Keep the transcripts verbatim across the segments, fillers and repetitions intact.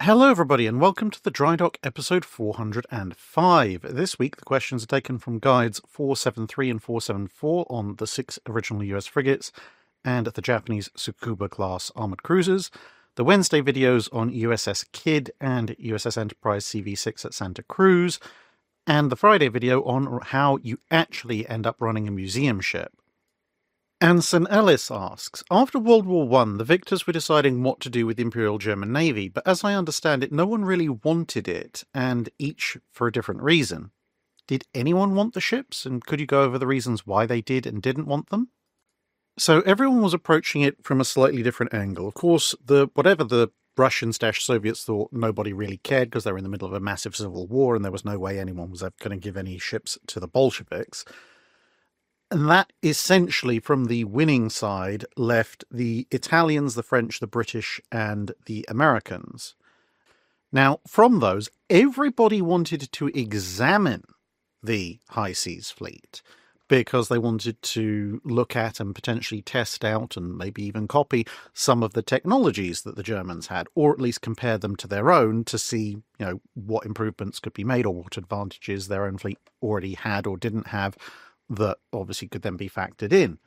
Hello everybody and welcome to the Dry Dock episode four hundred five. This week the questions are taken from guides four seventy-three and four seventy-four on the six original U S frigates and the Japanese Tsukuba class armoured cruisers, the Wednesday videos on U S S Kidd and U S S Enterprise C V six at Santa Cruz, and the Friday video on how you actually end up running a museum ship. Anson Ellis asks, after World War One, the victors were deciding what to do with the Imperial German Navy, but as I understand it, no one really wanted it, and each for a different reason. Did anyone want the ships, and could you go over the reasons why they did and didn't want them? So everyone was approaching it from a slightly different angle. Of course, the whatever the Russians dash Soviets thought, nobody really cared because they were in the middle of a massive civil war and there was no way anyone was ever going to give any ships to the Bolsheviks. And that essentially, from the winning side, left the Italians, the French, the British, and the Americans. Now, from those, everybody wanted to examine the High Seas Fleet because they wanted to look at and potentially test out and maybe even copy some of the technologies that the Germans had, or at least compare them to their own to see, you know, what improvements could be made or what advantages their own fleet already had or didn't have, that obviously could then be factored in.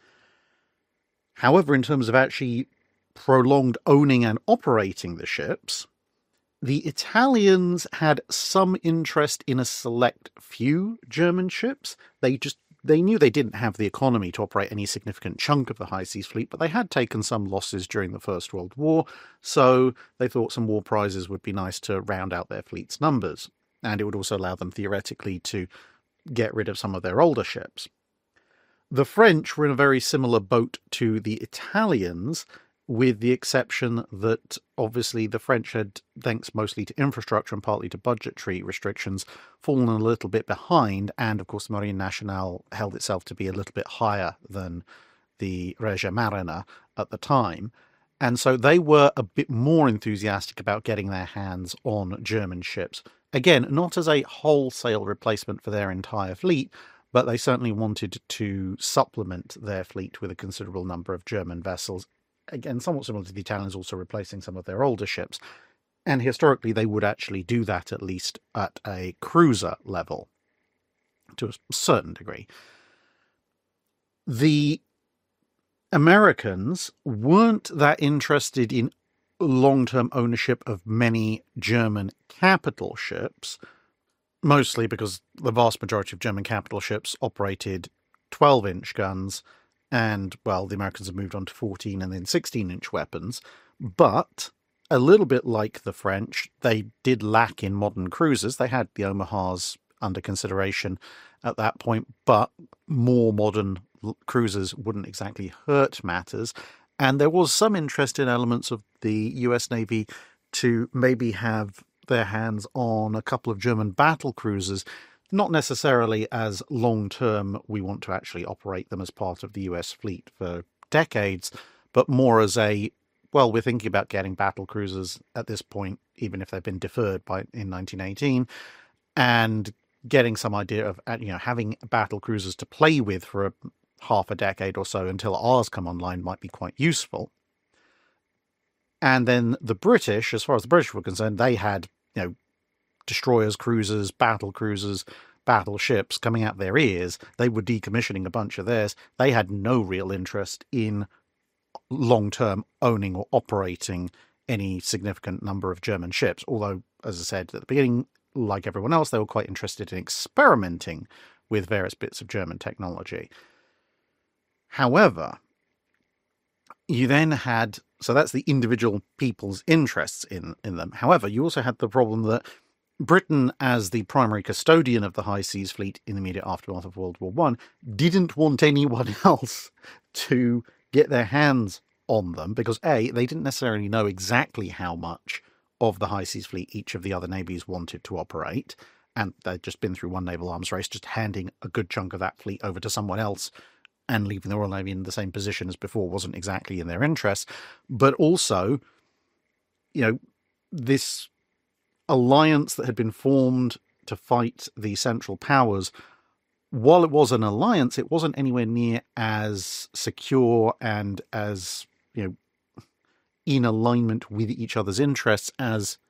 However, in terms of actually prolonged owning and operating the ships, the Italians had some interest in a select few German ships. They just they knew they didn't have the economy to operate any significant chunk of the High Seas Fleet, but they had taken some losses during the First World War, so they thought some war prizes would be nice to round out their fleet's numbers, and it would also allow them theoretically to get rid of some of their older ships. The French were in a very similar boat to the Italians, with the exception that obviously the French had, thanks mostly to infrastructure and partly to budgetary restrictions, fallen a little bit behind, and of course the Marine Nationale held itself to be a little bit higher than the Regia Marina at the time. And so they were a bit more enthusiastic about getting their hands on German ships. Again, not as a wholesale replacement for their entire fleet, but they certainly wanted to supplement their fleet with a considerable number of German vessels. Again, somewhat similar to the Italians also replacing some of their older ships. And historically, they would actually do that at least at a cruiser level, to a certain degree. The Americans weren't that interested in long-term ownership of many German capital ships, mostly because the vast majority of German capital ships operated twelve-inch guns, and, well, the Americans have moved on to fourteen and then sixteen-inch weapons. But, a little bit like the French, they did lack in modern cruisers. They had the Omahas under consideration at that point, but more modern cruisers wouldn't exactly hurt matters. And there was some interest in elements of the U S Navy to maybe have their hands on a couple of German battle cruisers, not necessarily as long-term, we want to actually operate them as part of the U S fleet for decades, but more as a, well, we're thinking about getting battle cruisers at this point, even if they've been deferred by in nineteen eighteen, and getting some idea of, you know, having battle cruisers to play with for a half a decade or so until ours come online might be quite useful. And then the British, as far as the British were concerned, they had, you know, destroyers, cruisers, battle cruisers, battleships coming out their ears. They were decommissioning a bunch of theirs. They had no real interest in long-term owning or operating any significant number of German ships. Although, as I said at the beginning, like everyone else, they were quite interested in experimenting with various bits of German technology. However, you then had, so that's the individual people's interests in, in them. However, you also had the problem that Britain, as the primary custodian of the High Seas Fleet in the immediate aftermath of World War One, didn't want anyone else to get their hands on them because, A, they didn't necessarily know exactly how much of the High Seas Fleet each of the other navies wanted to operate, and they'd just been through one naval arms race, just handing a good chunk of that fleet over to someone else and leaving the Royal Navy in the same position as before wasn't exactly in their interests. But also, you know, this alliance that had been formed to fight the Central Powers, while it was an alliance, it wasn't anywhere near as secure and as, you know, in alignment with each other's interests as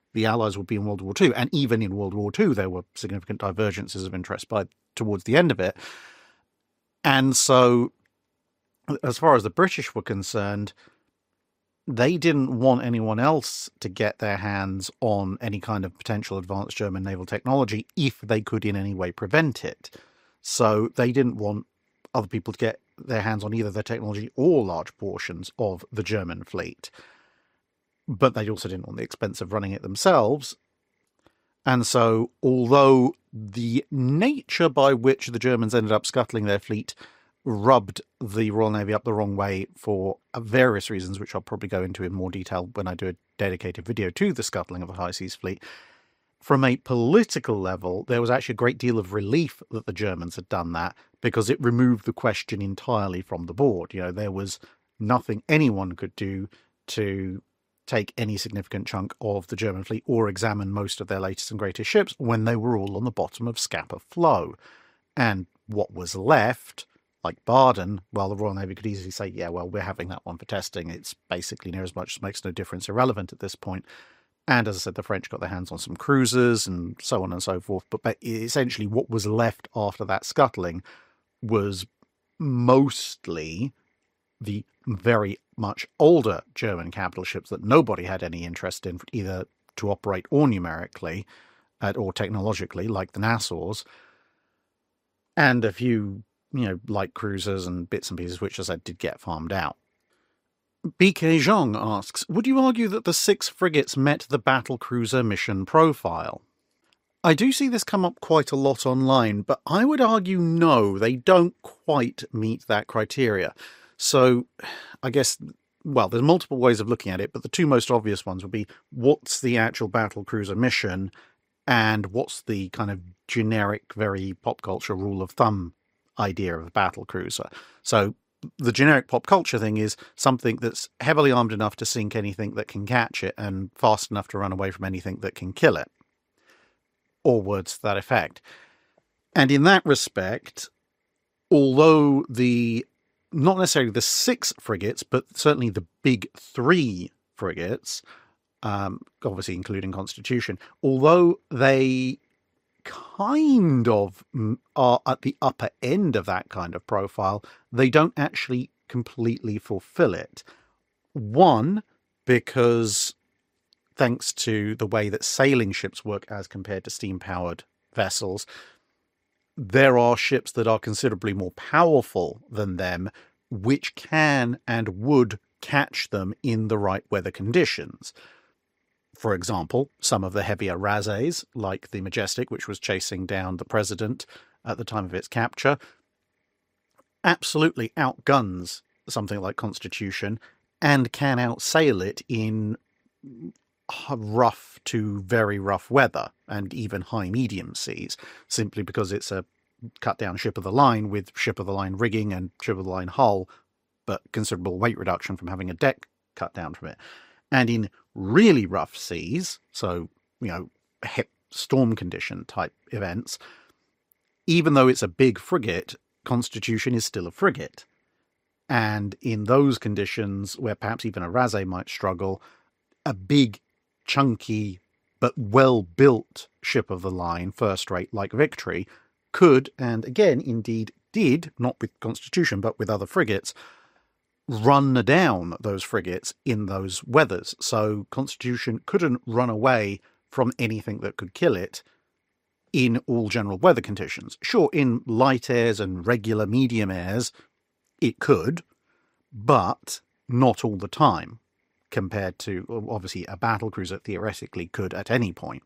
the Allies would be in World War Two. And even in World War Two, there were significant divergences of interest by towards the end of it. And so, as far as the British were concerned, they didn't want anyone else to get their hands on any kind of potential advanced German naval technology if they could in any way prevent it. So they didn't want other people to get their hands on either the technology or large portions of the German fleet. But they also didn't want the expense of running it themselves. And so, although the nature by which the Germans ended up scuttling their fleet rubbed the Royal Navy up the wrong way for various reasons, which I'll probably go into in more detail when I do a dedicated video to the scuttling of the High Seas Fleet, from a political level, there was actually a great deal of relief that the Germans had done that, because it removed the question entirely from the board. You know, there was nothing anyone could do to take any significant chunk of the German fleet or examine most of their latest and greatest ships when they were all on the bottom of Scapa Flow. And what was left, like Baden, well, the Royal Navy could easily say, yeah, well, we're having that one for testing. It's basically near as much as makes no difference, irrelevant at this point. And as I said, the French got their hands on some cruisers and so on and so forth. But essentially what was left after that scuttling was mostly the very much older German capital ships that nobody had any interest in, either to operate or numerically or technologically, like the Nassau's, and a few, you know, light cruisers and bits and pieces, which, as I said, did get farmed out. B K Zhang asks, would you argue that the six frigates met the battle cruiser mission profile? I do see this come up quite a lot online, but I would argue no, they don't quite meet that criteria. So I guess, well, there's multiple ways of looking at it, but the two most obvious ones would be what's the actual battle cruiser mission and what's the kind of generic, very pop culture rule of thumb idea of a battle cruiser. So the generic pop culture thing is something that's heavily armed enough to sink anything that can catch it and fast enough to run away from anything that can kill it. Or words to that effect. And in that respect, although the, not necessarily the six frigates, but certainly the big three frigates, um, obviously including Constitution, although they kind of are at the upper end of that kind of profile, they don't actually completely fulfill it. One, because thanks to the way that sailing ships work as compared to steam-powered vessels, there are ships that are considerably more powerful than them, which can and would catch them in the right weather conditions. For example, some of the heavier razes, like the Majestic, which was chasing down the President at the time of its capture, absolutely outguns something like Constitution and can outsail it in rough to very rough weather and even high medium seas, simply because it's a cut down ship of the line with ship of the line rigging and ship of the line hull, but considerable weight reduction from having a deck cut down from it. And in really rough seas, so, you know, hip storm condition type events, even though it's a big frigate, Constitution is still a frigate. And in those conditions, where perhaps even a Razé might struggle, a big, chunky, but well-built ship of the line, first-rate like Victory, could, and again, indeed did, not with Constitution, but with other frigates, run down those frigates in those weathers. So Constitution couldn't run away from anything that could kill it in all general weather conditions. Sure, in light airs and regular medium airs, it could, but not all the time, compared to, obviously, a battle cruiser theoretically could at any point.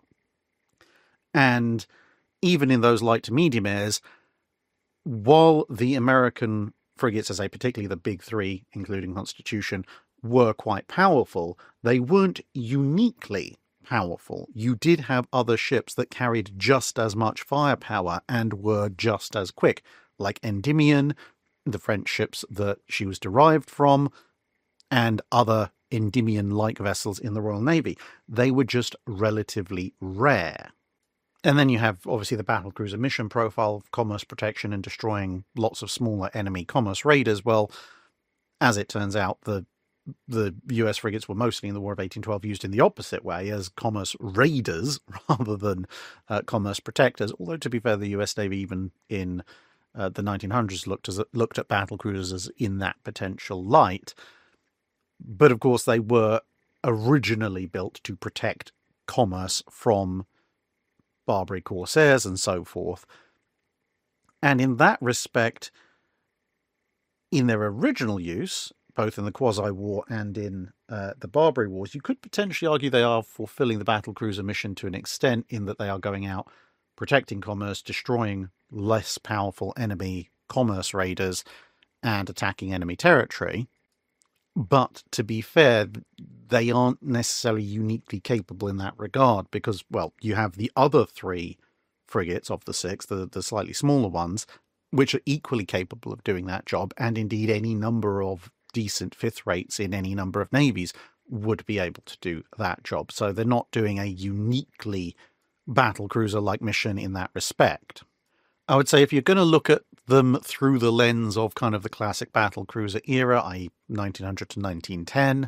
And even in those light to medium airs, while the American frigates, as I particularly the big three, including Constitution, were quite powerful, they weren't uniquely powerful. You did have other ships that carried just as much firepower and were just as quick, like Endymion, the French ships that she was derived from, and other Endymion-like vessels in the Royal Navy. They were just relatively rare. And then you have, obviously, the battlecruiser mission profile of commerce protection and destroying lots of smaller enemy commerce raiders. Well, as it turns out, the the U S frigates were mostly in the War of eighteen twelve used in the opposite way as commerce raiders rather than uh, commerce protectors. Although, to be fair, the U S Navy even in uh, the nineteen hundreds looked as looked at battle cruisers in that potential light. But of course, they were originally built to protect commerce from Barbary corsairs and so forth. And in that respect, in their original use, both in the Quasi-War and in uh, the Barbary Wars, you could potentially argue they are fulfilling the battlecruiser mission to an extent, in that they are going out, protecting commerce, destroying less powerful enemy commerce raiders, and attacking enemy territory. But to be fair, they aren't necessarily uniquely capable in that regard, because, well, you have the other three frigates of the six, the, the slightly smaller ones, which are equally capable of doing that job, and indeed any number of decent fifth rates in any number of navies would be able to do that job. So they're not doing a uniquely battlecruiser-like mission in that respect. I would say if you're going to look at them through the lens of kind of the classic battlecruiser era, that is nineteen hundred to nineteen ten,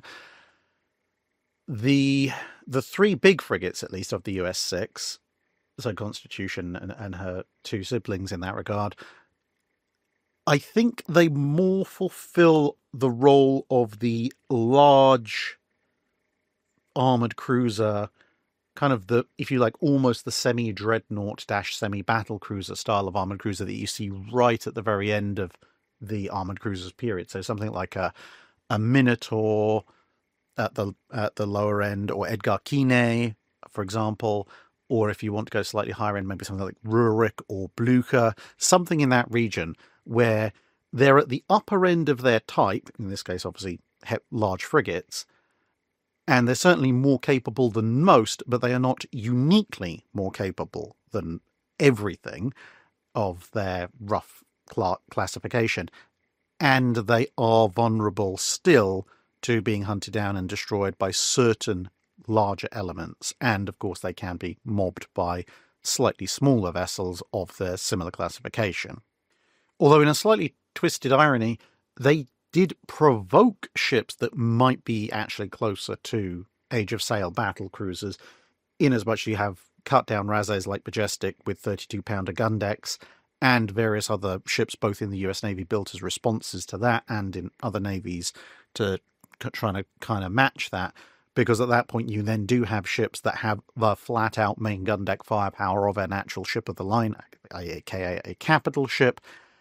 the the three big frigates, at least, of the U S six, so Constitution and, and her two siblings in that regard, I think they more fulfill the role of the large armoured cruiser, kind of the, if you like, almost the semi-dreadnought dash semi-battle cruiser style of armoured cruiser that you see right at the very end of the armoured cruisers period. So something like a a Minotaur at the at the lower end, or Edgar Quinet, for example, or if you want to go slightly higher end, maybe something like Rurik or Blucher, something in that region where they're at the upper end of their type, in this case, obviously, large frigates, and they're certainly more capable than most, but they are not uniquely more capable than everything of their rough cl- classification. And they are vulnerable still to being hunted down and destroyed by certain larger elements. And, of course, they can be mobbed by slightly smaller vessels of their similar classification. Although, in a slightly twisted irony, they did provoke ships that might be actually closer to Age of Sail battle cruisers, in as much you have cut-down Razes like Majestic with thirty-two pounder gun decks, and various other ships, both in the U S Navy, built as responses to that, and in other navies to trying to kind of match that. Because at that point, you then do have ships that have the flat-out main gun deck firepower of an actual ship of the line, aka a capital ship,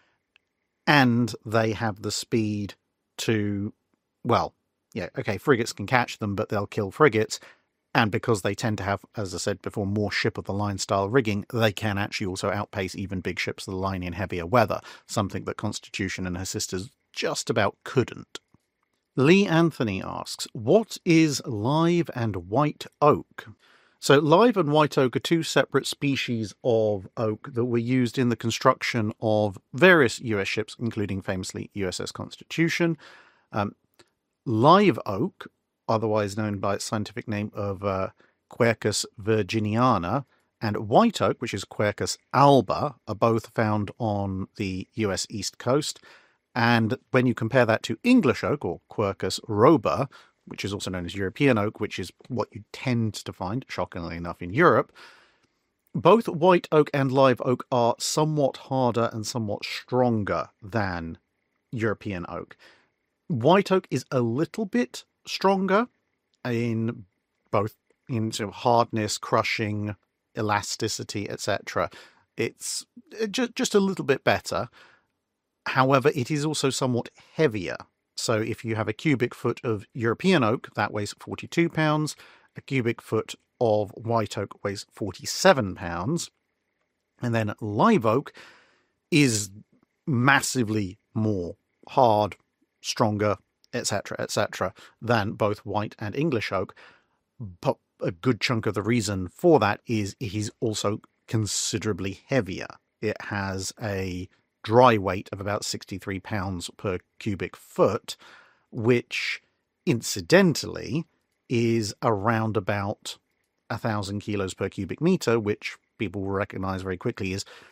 and they have the speed to, well, yeah, okay, frigates can catch them, but they'll kill frigates, and because they tend to have, as I said before, more ship-of-the-line style rigging, they can actually also outpace even big ships of the line in heavier weather, something that Constitution and her sisters just about couldn't. Lee Anthony asks, what is live and white oak? So live and white oak are two separate species of oak that were used in the construction of various U S ships, including famously U S S Constitution. Um, live oak, otherwise known by its scientific name of uh, Quercus virginiana, and white oak, which is Quercus alba, are both found on the U S East Coast. And when you compare that to English oak, or Quercus robur, which is also known as European oak, which is what you tend to find, shockingly enough, in Europe, both white oak and live oak are somewhat harder and somewhat stronger than European oak. White oak is a little bit stronger in both in sort of hardness, crushing, elasticity, et cetera. It's just just a little bit better. However, it is also somewhat heavier. So if you have a cubic foot of European oak, that weighs forty-two pounds. A cubic foot of white oak weighs forty-seven pounds. And then live oak is massively more hard, stronger, et cetera, et cetera, than both white and English oak. But a good chunk of the reason for that is it is also considerably heavier. It has a dry weight of about sixty-three pounds per cubic foot, which incidentally is around about a thousand kilos per cubic meter, which people will recognize very quickly is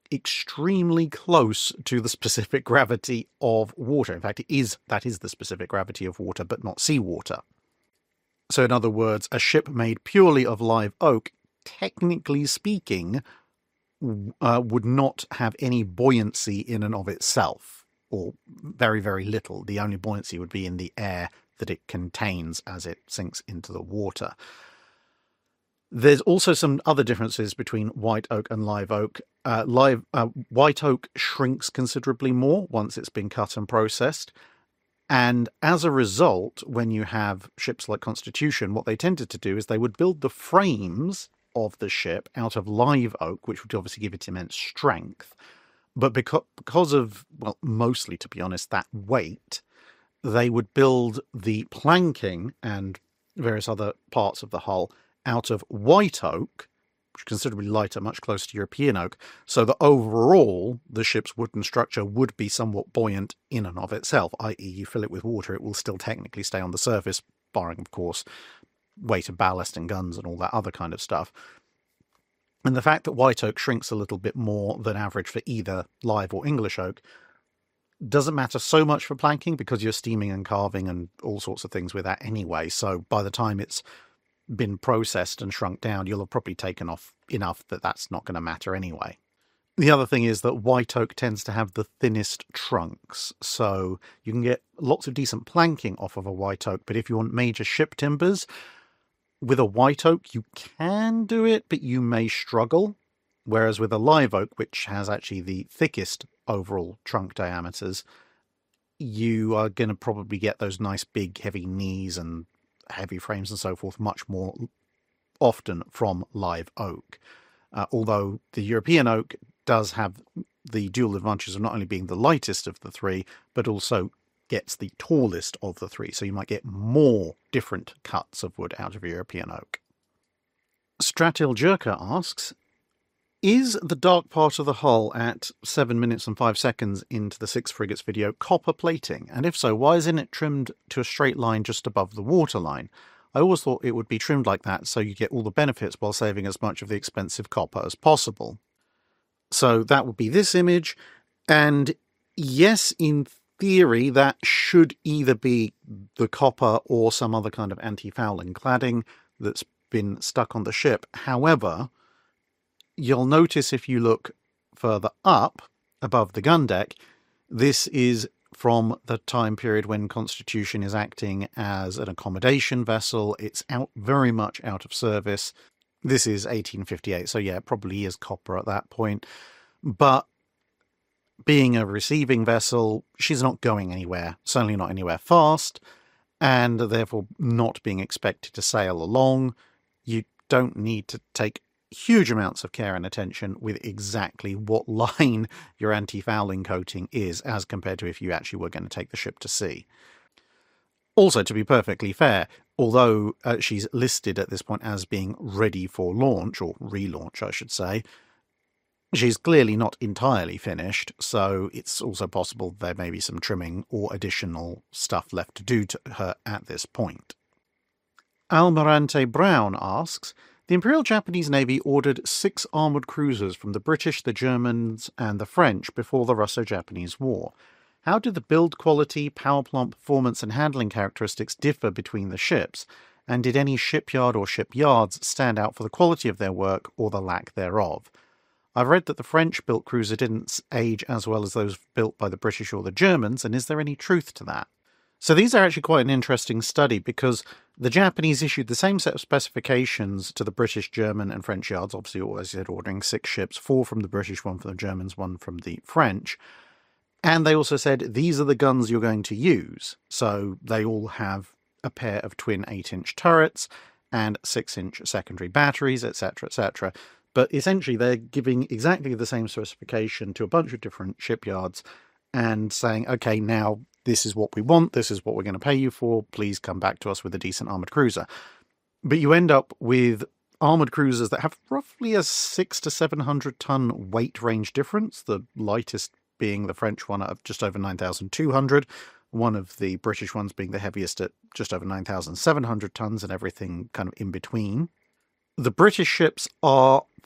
extremely close to the specific gravity of water. In fact, it is that is the specific gravity of water, but not seawater. So in other words, a ship made purely of live oak, technically speaking, uh, would not have any buoyancy in and of itself, or very, very little. The only buoyancy would be in the air that it contains as it sinks into the water. There's also some other differences between white oak and live oak. Uh, live uh, white oak shrinks considerably more once it's been cut and processed. And as a result, when you have ships like Constitution, what they tended to do is they would build the frames of the ship out of live oak, which would obviously give it immense strength. But because, because of, well, mostly, to be honest, that weight, they would build the planking and various other parts of the hull out of white oak, which is considerably lighter, much closer to European oak, so that overall the ship's wooden structure would be somewhat buoyant in and of itself, that is you fill it with water, it will still technically stay on the surface, barring, of course, weight of ballast and guns and all that other kind of stuff. And the fact that white oak shrinks a little bit more than average for either live or English oak doesn't matter so much for planking, because you're steaming and carving and all sorts of things with that anyway, so by the time it's been processed and shrunk down, you'll have probably taken off enough that that's not going to matter anyway. The other thing is that white oak tends to have the thinnest trunks, so you can get lots of decent planking off of a white oak, but if you want major ship timbers, with a white oak you can do it, but you may struggle, whereas with a live oak, which has actually the thickest overall trunk diameters, you are going to probably get those nice big heavy knees and heavy frames and so forth much more often from live oak. Uh, although the European oak does have the dual advantages of not only being the lightest of the three, but also gets the tallest of the three. So you might get more different cuts of wood out of European oak. Stratil Jerker asks, is the dark part of the hull at seven minutes and five seconds into the Six Frigates video copper plating? And if so, why isn't it trimmed to a straight line just above the waterline? I always thought it would be trimmed like that so you get all the benefits while saving as much of the expensive copper as possible. So that would be this image. And yes, in theory, that should either be the copper or some other kind of anti-fouling cladding that's been stuck on the ship. However, you'll notice if you look further up above the gun deck, this is from the time period when Constitution is acting as an accommodation vessel. It's out very much out of service. This is eighteen fifty-eight, so yeah, it probably is copper at that point. But being a receiving vessel, she's not going anywhere, certainly not anywhere fast, and therefore not being expected to sail along. You don't need to take huge amounts of care and attention with exactly what line your anti-fouling coating is, as compared to if you actually were going to take the ship to sea. Also, to be perfectly fair, although uh, she's listed at this point as being ready for launch, or relaunch I should say, she's clearly not entirely finished, so it's also possible there may be some trimming or additional stuff left to do to her at this point. Almirante Brown asks, the Imperial Japanese Navy ordered six armoured cruisers from the British, the Germans and the French before the Russo-Japanese War. How did the build quality, power plant performance and handling characteristics differ between the ships? And did any shipyard or shipyards stand out for the quality of their work or the lack thereof? I've read that the French-built cruiser didn't age as well as those built by the British or the Germans, and is there any truth to that? So these are actually quite an interesting study, because the Japanese issued the same set of specifications to the British, German and French yards, obviously, as I said, ordering six ships, four from the British, one from the Germans, one from the French. And they also said, these are the guns you're going to use. So they all have a pair of twin eight-inch turrets and six-inch secondary batteries, et cetera, et cetera. But essentially, they're giving exactly the same specification to a bunch of different shipyards and saying, okay, now this is what we want, this is what we're going to pay you for, please come back to us with a decent armoured cruiser. But you end up with armoured cruisers that have roughly a six to seven hundred ton weight range difference, the lightest being the French one at just over nine thousand two hundred, one of the British ones being the heaviest at just over nine thousand seven hundred tons, and everything kind of in between. The British ships are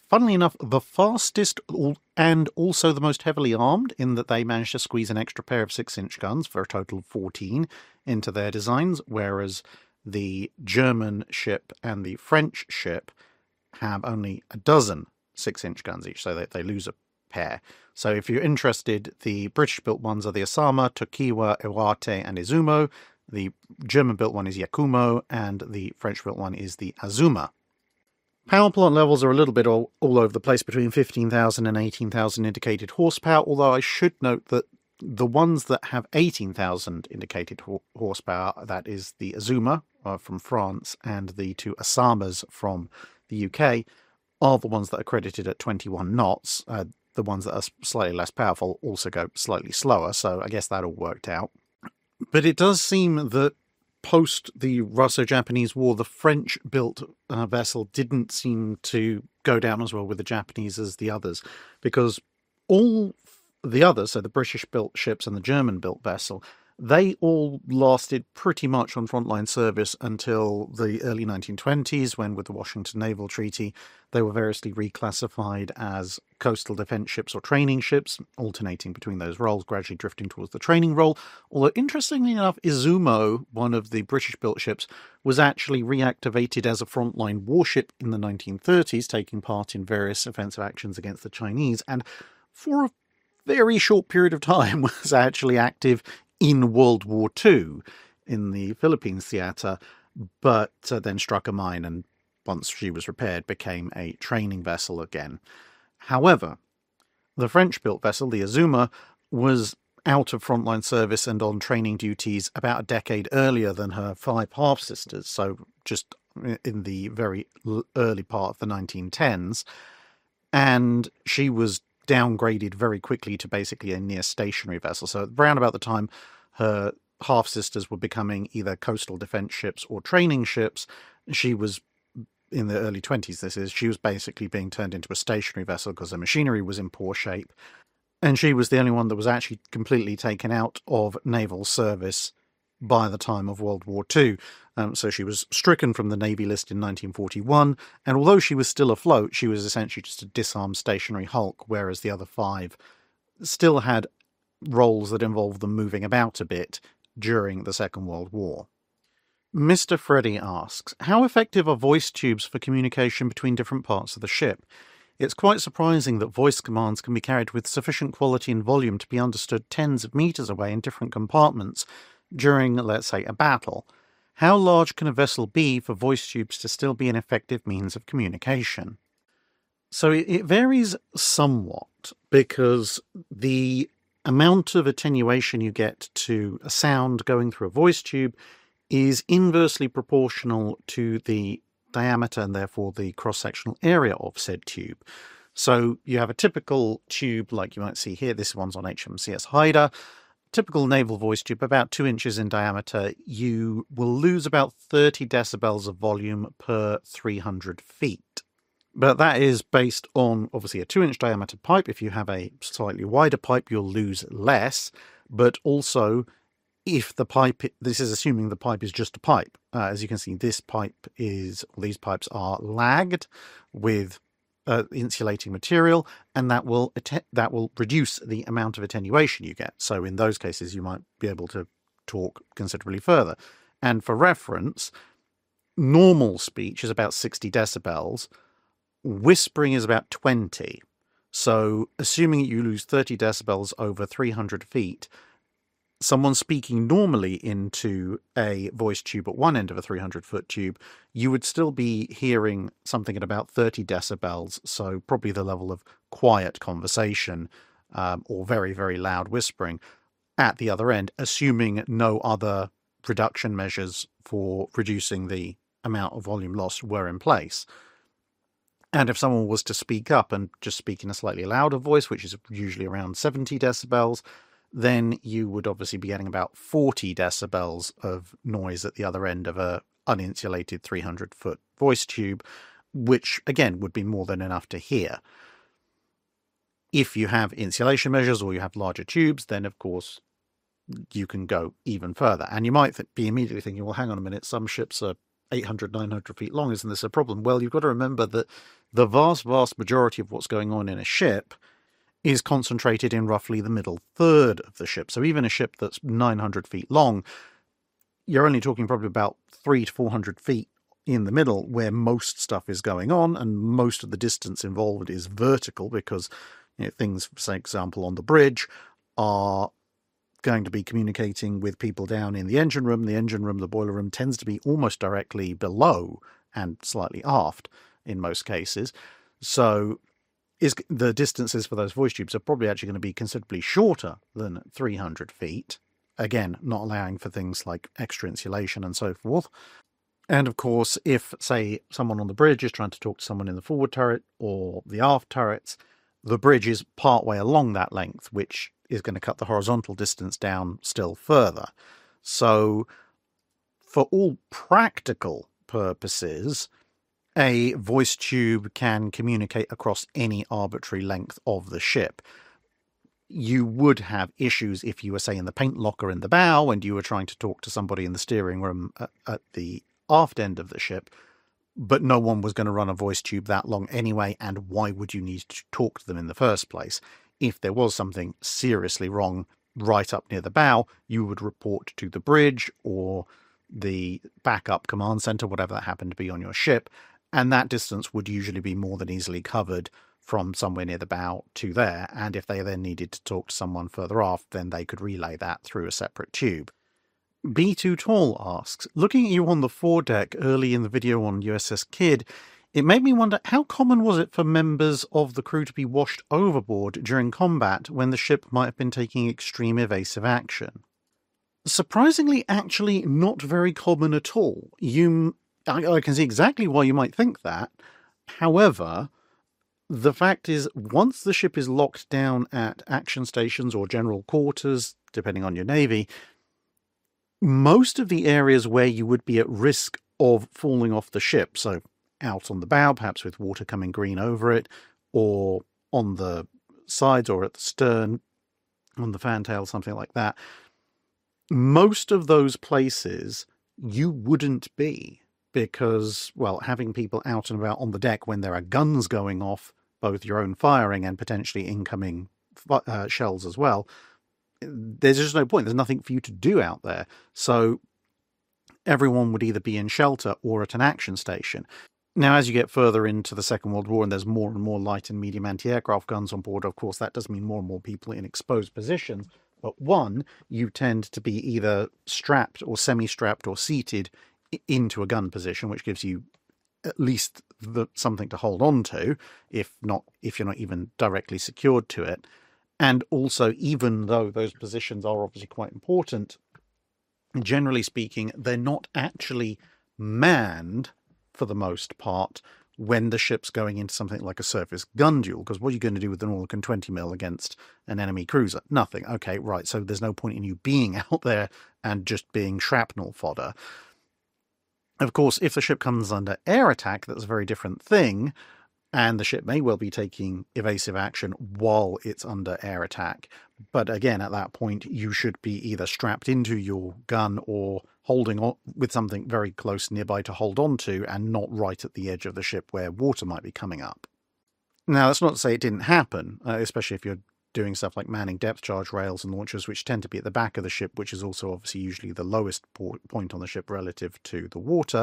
funnily enough, the fastest and also the most heavily armed, in that they managed to squeeze an extra pair of six-inch guns for a total of fourteen into their designs, whereas the German ship and the French ship have only a dozen six-inch guns each, so they, they lose a pair. So if you're interested, the British-built ones are the Osama, Tokiwa, Iwate, and Izumo. The German-built one is Yakumo, and the French-built one is the Azuma. Power plant levels are a little bit all, all over the place, between fifteen thousand and eighteen thousand indicated horsepower, although I should note that the ones that have eighteen thousand indicated ho- horsepower, that is the Azuma uh, from France and the two Osamas from the U K, are the ones that are credited at twenty-one knots. Uh, the ones that are slightly less powerful also go slightly slower, so I guess that all worked out. But it does seem that post the Russo-Japanese War, the French-built uh, vessel didn't seem to go down as well with the Japanese as the others, because all the others, so the British-built ships and the German-built vessel, they all lasted pretty much on frontline service until the early nineteen twenties, when with the Washington Naval Treaty, they were variously reclassified as coastal defense ships or training ships, alternating between those roles, gradually drifting towards the training role. Although, interestingly enough, Izumo, one of the British-built ships, was actually reactivated as a frontline warship in the nineteen thirties, taking part in various offensive actions against the Chinese, and for a very short period of time was actually active in World War Two in the Philippines theatre, but uh, then struck a mine and once she was repaired became a training vessel again. However, the French-built vessel, the Azuma, was out of frontline service and on training duties about a decade earlier than her five half-sisters, so just in the very early part of the nineteen tens, and she was downgraded very quickly to basically a near stationary vessel. So around about the time her half-sisters were becoming either coastal defense ships or training ships, she was, in the early twenties this is, she was basically being turned into a stationary vessel because the machinery was in poor shape, and she was the only one that was actually completely taken out of naval service by the time of World War Two. Um, so she was stricken from the Navy list in nineteen forty-one, and although she was still afloat, she was essentially just a disarmed stationary hulk, whereas the other five still had roles that involved them moving about a bit during the Second World War. Mister Freddy asks, how effective are voice tubes for communication between different parts of the ship? It's quite surprising that voice commands can be carried with sufficient quality and volume to be understood tens of meters away in different compartments during, let's say, a battle. How large can a vessel be for voice tubes to still be an effective means of communication? So it varies somewhat, because the amount of attenuation you get to a sound going through a voice tube is inversely proportional to the diameter and therefore the cross-sectional area of said tube. So you have a typical tube like you might see here. This one's on H M C S Haida. Typical naval voice tube, about two inches in diameter. You will lose about thirty decibels of volume per three hundred feet. But that is based on, obviously, a two-inch diameter pipe. If you have a slightly wider pipe, you'll lose less. But also, if the pipe, this is assuming the pipe is just a pipe. Uh, as you can see, this pipe is, these pipes are lagged with uh, insulating material, and that will that will reduce the amount of attenuation you get. So in those cases, you might be able to talk considerably further. And for reference, normal speech is about sixty decibels. Whispering is about twenty. So assuming you lose thirty decibels over three hundred feet, someone speaking normally into a voice tube at one end of a three hundred foot tube, you would still be hearing something at about thirty decibels, so probably the level of quiet conversation um, or very, very loud whispering at the other end, assuming no other reduction measures for reducing the amount of volume lost were in place. And if someone was to speak up and just speak in a slightly louder voice, which is usually around seventy decibels, then you would obviously be getting about forty decibels of noise at the other end of a uninsulated three hundred foot voice tube, which again would be more than enough to hear. If you have insulation measures or you have larger tubes, then of course you can go even further. And you might th- be immediately thinking, well, hang on a minute, some ships are eight hundred, nine hundred feet long. Isn't this a problem? Well, you've got to remember that the vast, vast majority of what's going on in a ship is concentrated in roughly the middle third of the ship. So even a ship that's nine hundred feet long, you're only talking probably about three to four hundred feet in the middle where most stuff is going on, and most of the distance involved is vertical because, you know, things, for example, on the bridge are going to be communicating with people down in the engine room. The engine room, the boiler room, tends to be almost directly below and slightly aft in most cases. So is the distances for those voice tubes are probably actually going to be considerably shorter than three hundred feet. Again, not allowing for things like extra insulation and so forth. And of course, if, say, someone on the bridge is trying to talk to someone in the forward turret or the aft turrets, the bridge is partway along that length, which is going to cut the horizontal distance down still further. So, for all practical purposes, a voice tube can communicate across any arbitrary length of the ship. You would have issues if you were, say, in the paint locker in the bow and you were trying to talk to somebody in the steering room at, at the aft end of the ship, but no one was going to run a voice tube that long anyway, and why would you need to talk to them in the first place? If there was something seriously wrong right up near the bow, you would report to the bridge or the backup command center, whatever that happened to be on your ship, and that distance would usually be more than easily covered from somewhere near the bow to there, and if they then needed to talk to someone further aft, then they could relay that through a separate tube. B two Tall asks, looking at you on the foredeck early in the video on U S S Kidd, it made me wonder how common was it for members of the crew to be washed overboard during combat when the ship might have been taking extreme evasive action? Surprisingly, actually not very common at all. You, I, I can see exactly why you might think that. However, the fact is, once the ship is locked down at action stations or general quarters, depending on your navy, most of the areas where you would be at risk of falling off the ship, so out on the bow, perhaps with water coming green over it, or on the sides or at the stern, on the fantail, something like that, most of those places you wouldn't be because, well, having people out and about on the deck when there are guns going off, both your own firing and potentially incoming uh, shells as well, there's just no point. There's nothing for you to do out there. So everyone would either be in shelter or at an action station. Now, as you get further into the Second World War and there's more and more light and medium anti-aircraft guns on board, of course, that does mean more and more people in exposed positions. But one, you tend to be either strapped or semi-strapped or seated into a gun position, which gives you at least the, something to hold on to, if not, if you're not even directly secured to it. And also, even though those positions are obviously quite important, generally speaking, they're not actually manned for the most part when the ship's going into something like a surface gun duel, because what are you going to do with an Oerlikon twenty mil against an enemy cruiser? Nothing. Okay, right, so there's no point in you being out there and just being shrapnel fodder. Of course, if the ship comes under air attack, that's a very different thing, and the ship may well be taking evasive action while it's under air attack. But again, at that point, you should be either strapped into your gun or holding on with something very close nearby to hold on to, and not right at the edge of the ship where water might be coming up. Now, that's not to say it didn't happen, uh, especially if you're doing stuff like manning depth charge rails and launchers, which tend to be at the back of the ship, which is also obviously usually the lowest point on the ship relative to the water.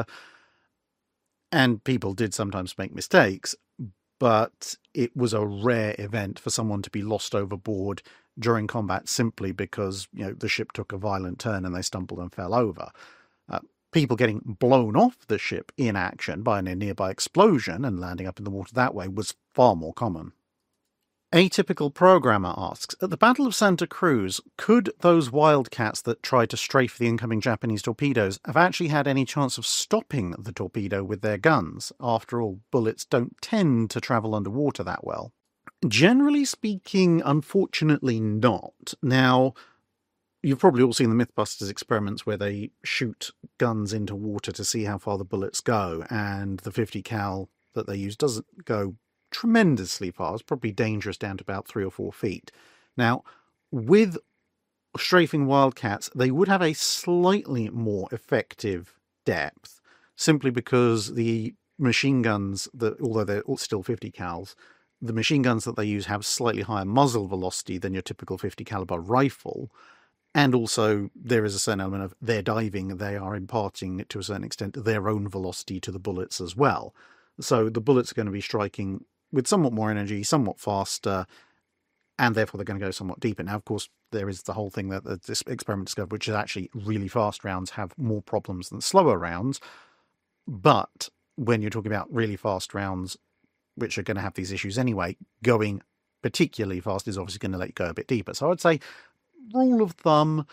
And people did sometimes make mistakes, but it was a rare event for someone to be lost overboard during combat simply because, you know, the ship took a violent turn and they stumbled and fell over. Uh, people getting blown off the ship in action by a nearby explosion and landing up in the water that way was far more common. Atypical Programmer asks, at the Battle of Santa Cruz, could those Wildcats that tried to strafe the incoming Japanese torpedoes have actually had any chance of stopping the torpedo with their guns? After all, bullets don't tend to travel underwater that well. Generally speaking, unfortunately not. Now, you've probably all seen the Mythbusters experiments where they shoot guns into water to see how far the bullets go, and the fifty cal that they use doesn't go tremendously far. It's probably dangerous down to about three or four feet. Now, with strafing Wildcats, they would have a slightly more effective depth. simply because the machine guns, that although they're still fifty cals, the machine guns that they use have slightly higher muzzle velocity than your typical fifty caliber rifle. And also there is a certain element of their diving. They are imparting, to a certain extent, their own velocity to the bullets as well. So the bullets are going to be striking with somewhat more energy, somewhat faster, and therefore they're going to go somewhat deeper. Now, of course, there is the whole thing that this experiment discovered, which is actually really fast rounds have more problems than slower rounds. But when you're talking about really fast rounds, which are going to have these issues anyway, going particularly fast is obviously going to let you go a bit deeper. So I'd say, rule of thumb,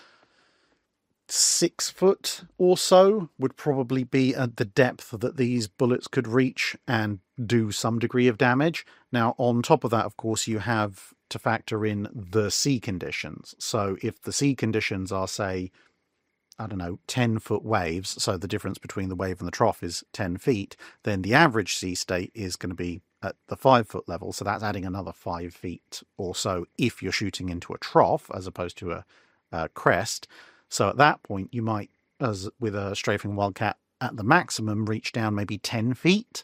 six foot or so would probably be at the depth that these bullets could reach and do some degree of damage. Now, on top of that, of course, you have to factor in the sea conditions. So if the sea conditions are, say, I don't know, ten foot waves, so the difference between the wave and the trough is ten feet, then the average sea state is going to be at the five foot level. So that's adding another five feet or so if you're shooting into a trough as opposed to a, a crest. So at that point, you might, as with a strafing wildcat at the maximum, reach down maybe ten feet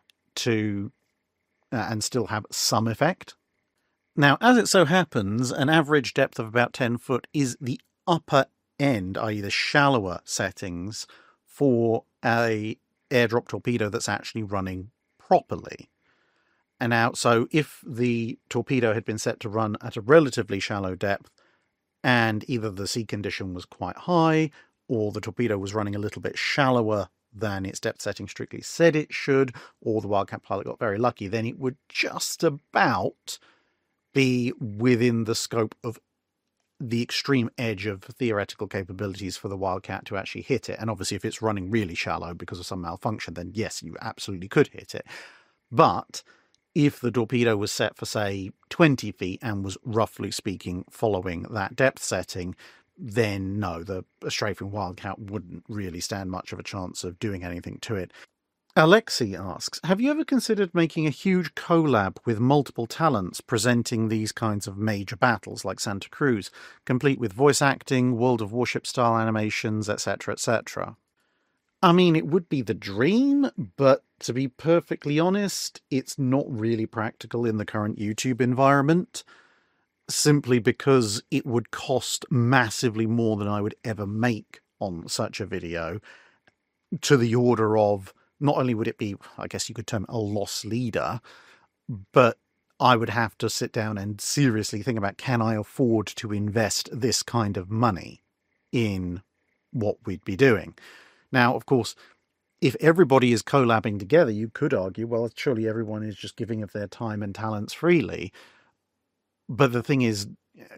to uh, and still have some effect. Now, as it so happens, an average depth of about ten foot is the upper end, that is the shallower settings for a airdrop torpedo that's actually running properly. And now, so if the torpedo had been set to run at a relatively shallow depth, and either the sea condition was quite high, or the torpedo was running a little bit shallower than its depth setting strictly said it should, or the Wildcat pilot got very lucky, then it would just about be within the scope of the extreme edge of theoretical capabilities for the Wildcat to actually hit it. And obviously, if it's running really shallow because of some malfunction, then yes, you absolutely could hit it. But if the torpedo was set for, say, twenty feet and was, roughly speaking, following that depth setting, then no, the strafing Wildcat wouldn't really stand much of a chance of doing anything to it. Alexi asks, have you ever considered making a huge collab with multiple talents presenting these kinds of major battles like Santa Cruz, complete with voice acting, World of Warship style animations, et cetera, et cetera? I mean, it would be the dream, but to be perfectly honest, it's not really practical in the current YouTube environment, simply because it would cost massively more than I would ever make on such a video, to the order of, not only would it be, I guess you could term it a loss leader, but I would have to sit down and seriously think about, can I afford to invest this kind of money in what we'd be doing? Now, of course, if everybody is collabing together, you could argue, well, surely everyone is just giving of their time and talents freely. But the thing is,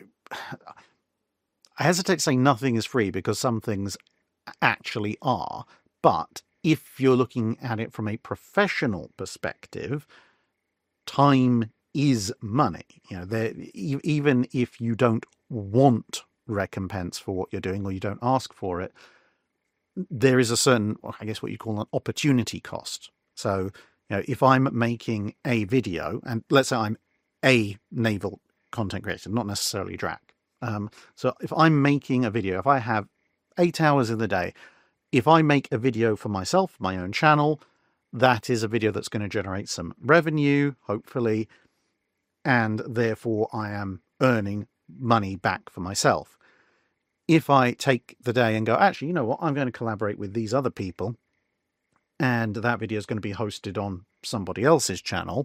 I hesitate to say nothing is free, because some things actually are. But if you're looking at it from a professional perspective, time is money. You know, there, even if you don't want recompense for what you're doing, or you don't ask for it, there is a certain, I guess what you call an opportunity cost. So, you know, if I'm making a video, and let's say I'm a naval content creator, not necessarily Drac. Um, so if I'm making a video, if I have eight hours in the day, if I make a video for myself, my own channel, that is a video that's going to generate some revenue, hopefully, and therefore I am earning money back for myself. If I take the day and go, actually, you know what, I'm going to collaborate with these other people, and that video is going to be hosted on somebody else's channel,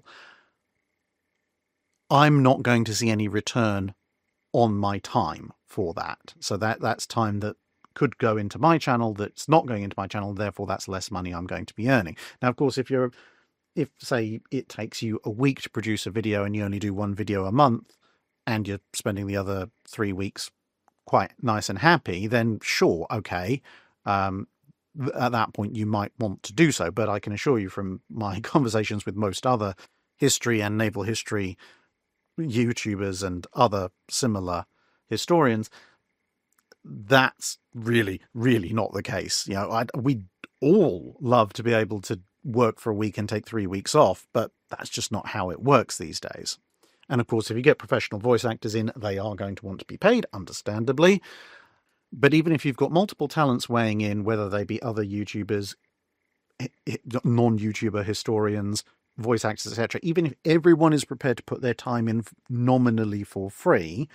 I'm not going to see any return on my time for that. So that that's time that could go into my channel that's not going into my channel, therefore that's less money I'm going to be earning. Now, of course, if you're, if say it takes you a week to produce a video and you only do one video a month, and you're spending the other three weeks quite nice and happy, then sure, okay, um, at that point you might want to do so. But I can assure you from my conversations with most other history and naval history YouTubers and other similar historians, that's really, really not the case. You know, I'd, we'd all love to be able to work for a week and take three weeks off, but that's just not how it works these days. And of course, if you get professional voice actors in, they are going to want to be paid, understandably. But even if you've got multiple talents weighing in, whether they be other YouTubers, non-YouTuber historians, voice actors, et cetera, even if everyone is prepared to put their time in nominally for free,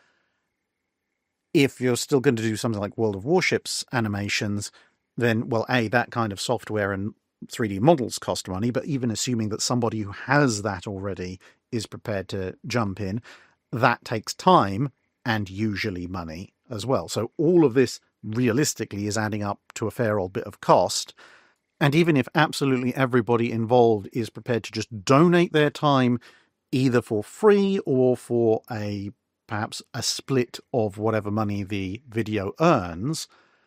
if you're still going to do something like World of Warships animations, then, well, A, that kind of software and three D models cost money, but even assuming that somebody who has that already is prepared to jump in, that takes time and usually money as well. So all of this realistically is adding up to a fair old bit of cost. And even if absolutely everybody involved is prepared to just donate their time either for free or for a perhaps a split of whatever money the video earns,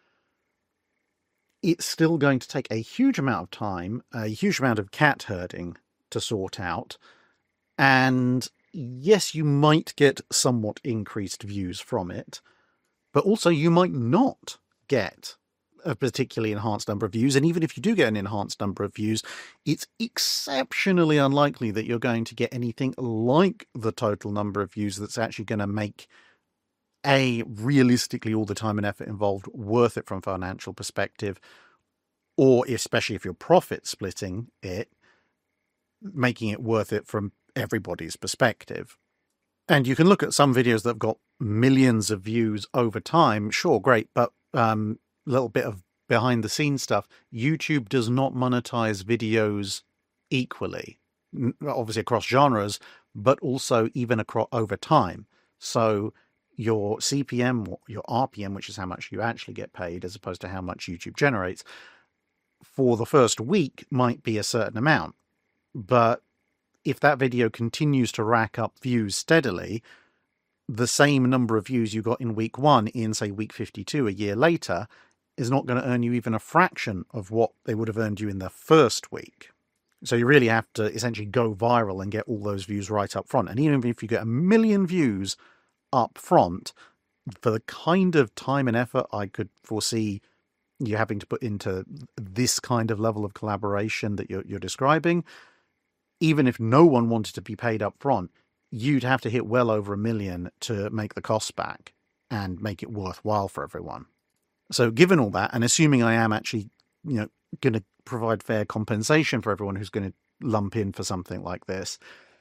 it's still going to take a huge amount of time, a huge amount of cat herding to sort out. And yes, you might get somewhat increased views from it, but also you might not get a particularly enhanced number of views. And even if you do get an enhanced number of views, it's exceptionally unlikely that you're going to get anything like the total number of views that's actually going to make A, realistically all the time and effort involved worth it from a financial perspective, or especially if you're profit splitting it, making it worth it from everybody's perspective. And you can look at some videos that have got millions of views over time. Sure, great, but um, a little bit of behind the scenes stuff. YouTube does not monetize videos equally, obviously across genres, but also even across over time. So your C P M, your R P M, which is how much you actually get paid as opposed to how much YouTube generates, for the first week might be a certain amount. But if that video continues to rack up views steadily, the same number of views you got in week one in, say, week fifty-two a year later is not going to earn you even a fraction of what they would have earned you in the first week. So you really have to essentially go viral and get all those views right up front. And even if you get a million views up front, for the kind of time and effort I could foresee you having to put into this kind of level of collaboration that you're, you're describing, even if no one wanted to be paid up front, you'd have to hit well over a million to make the costs back and make it worthwhile for everyone. So given all that, and assuming I am actually, you know, going to provide fair compensation for everyone who's going to lump in for something like this,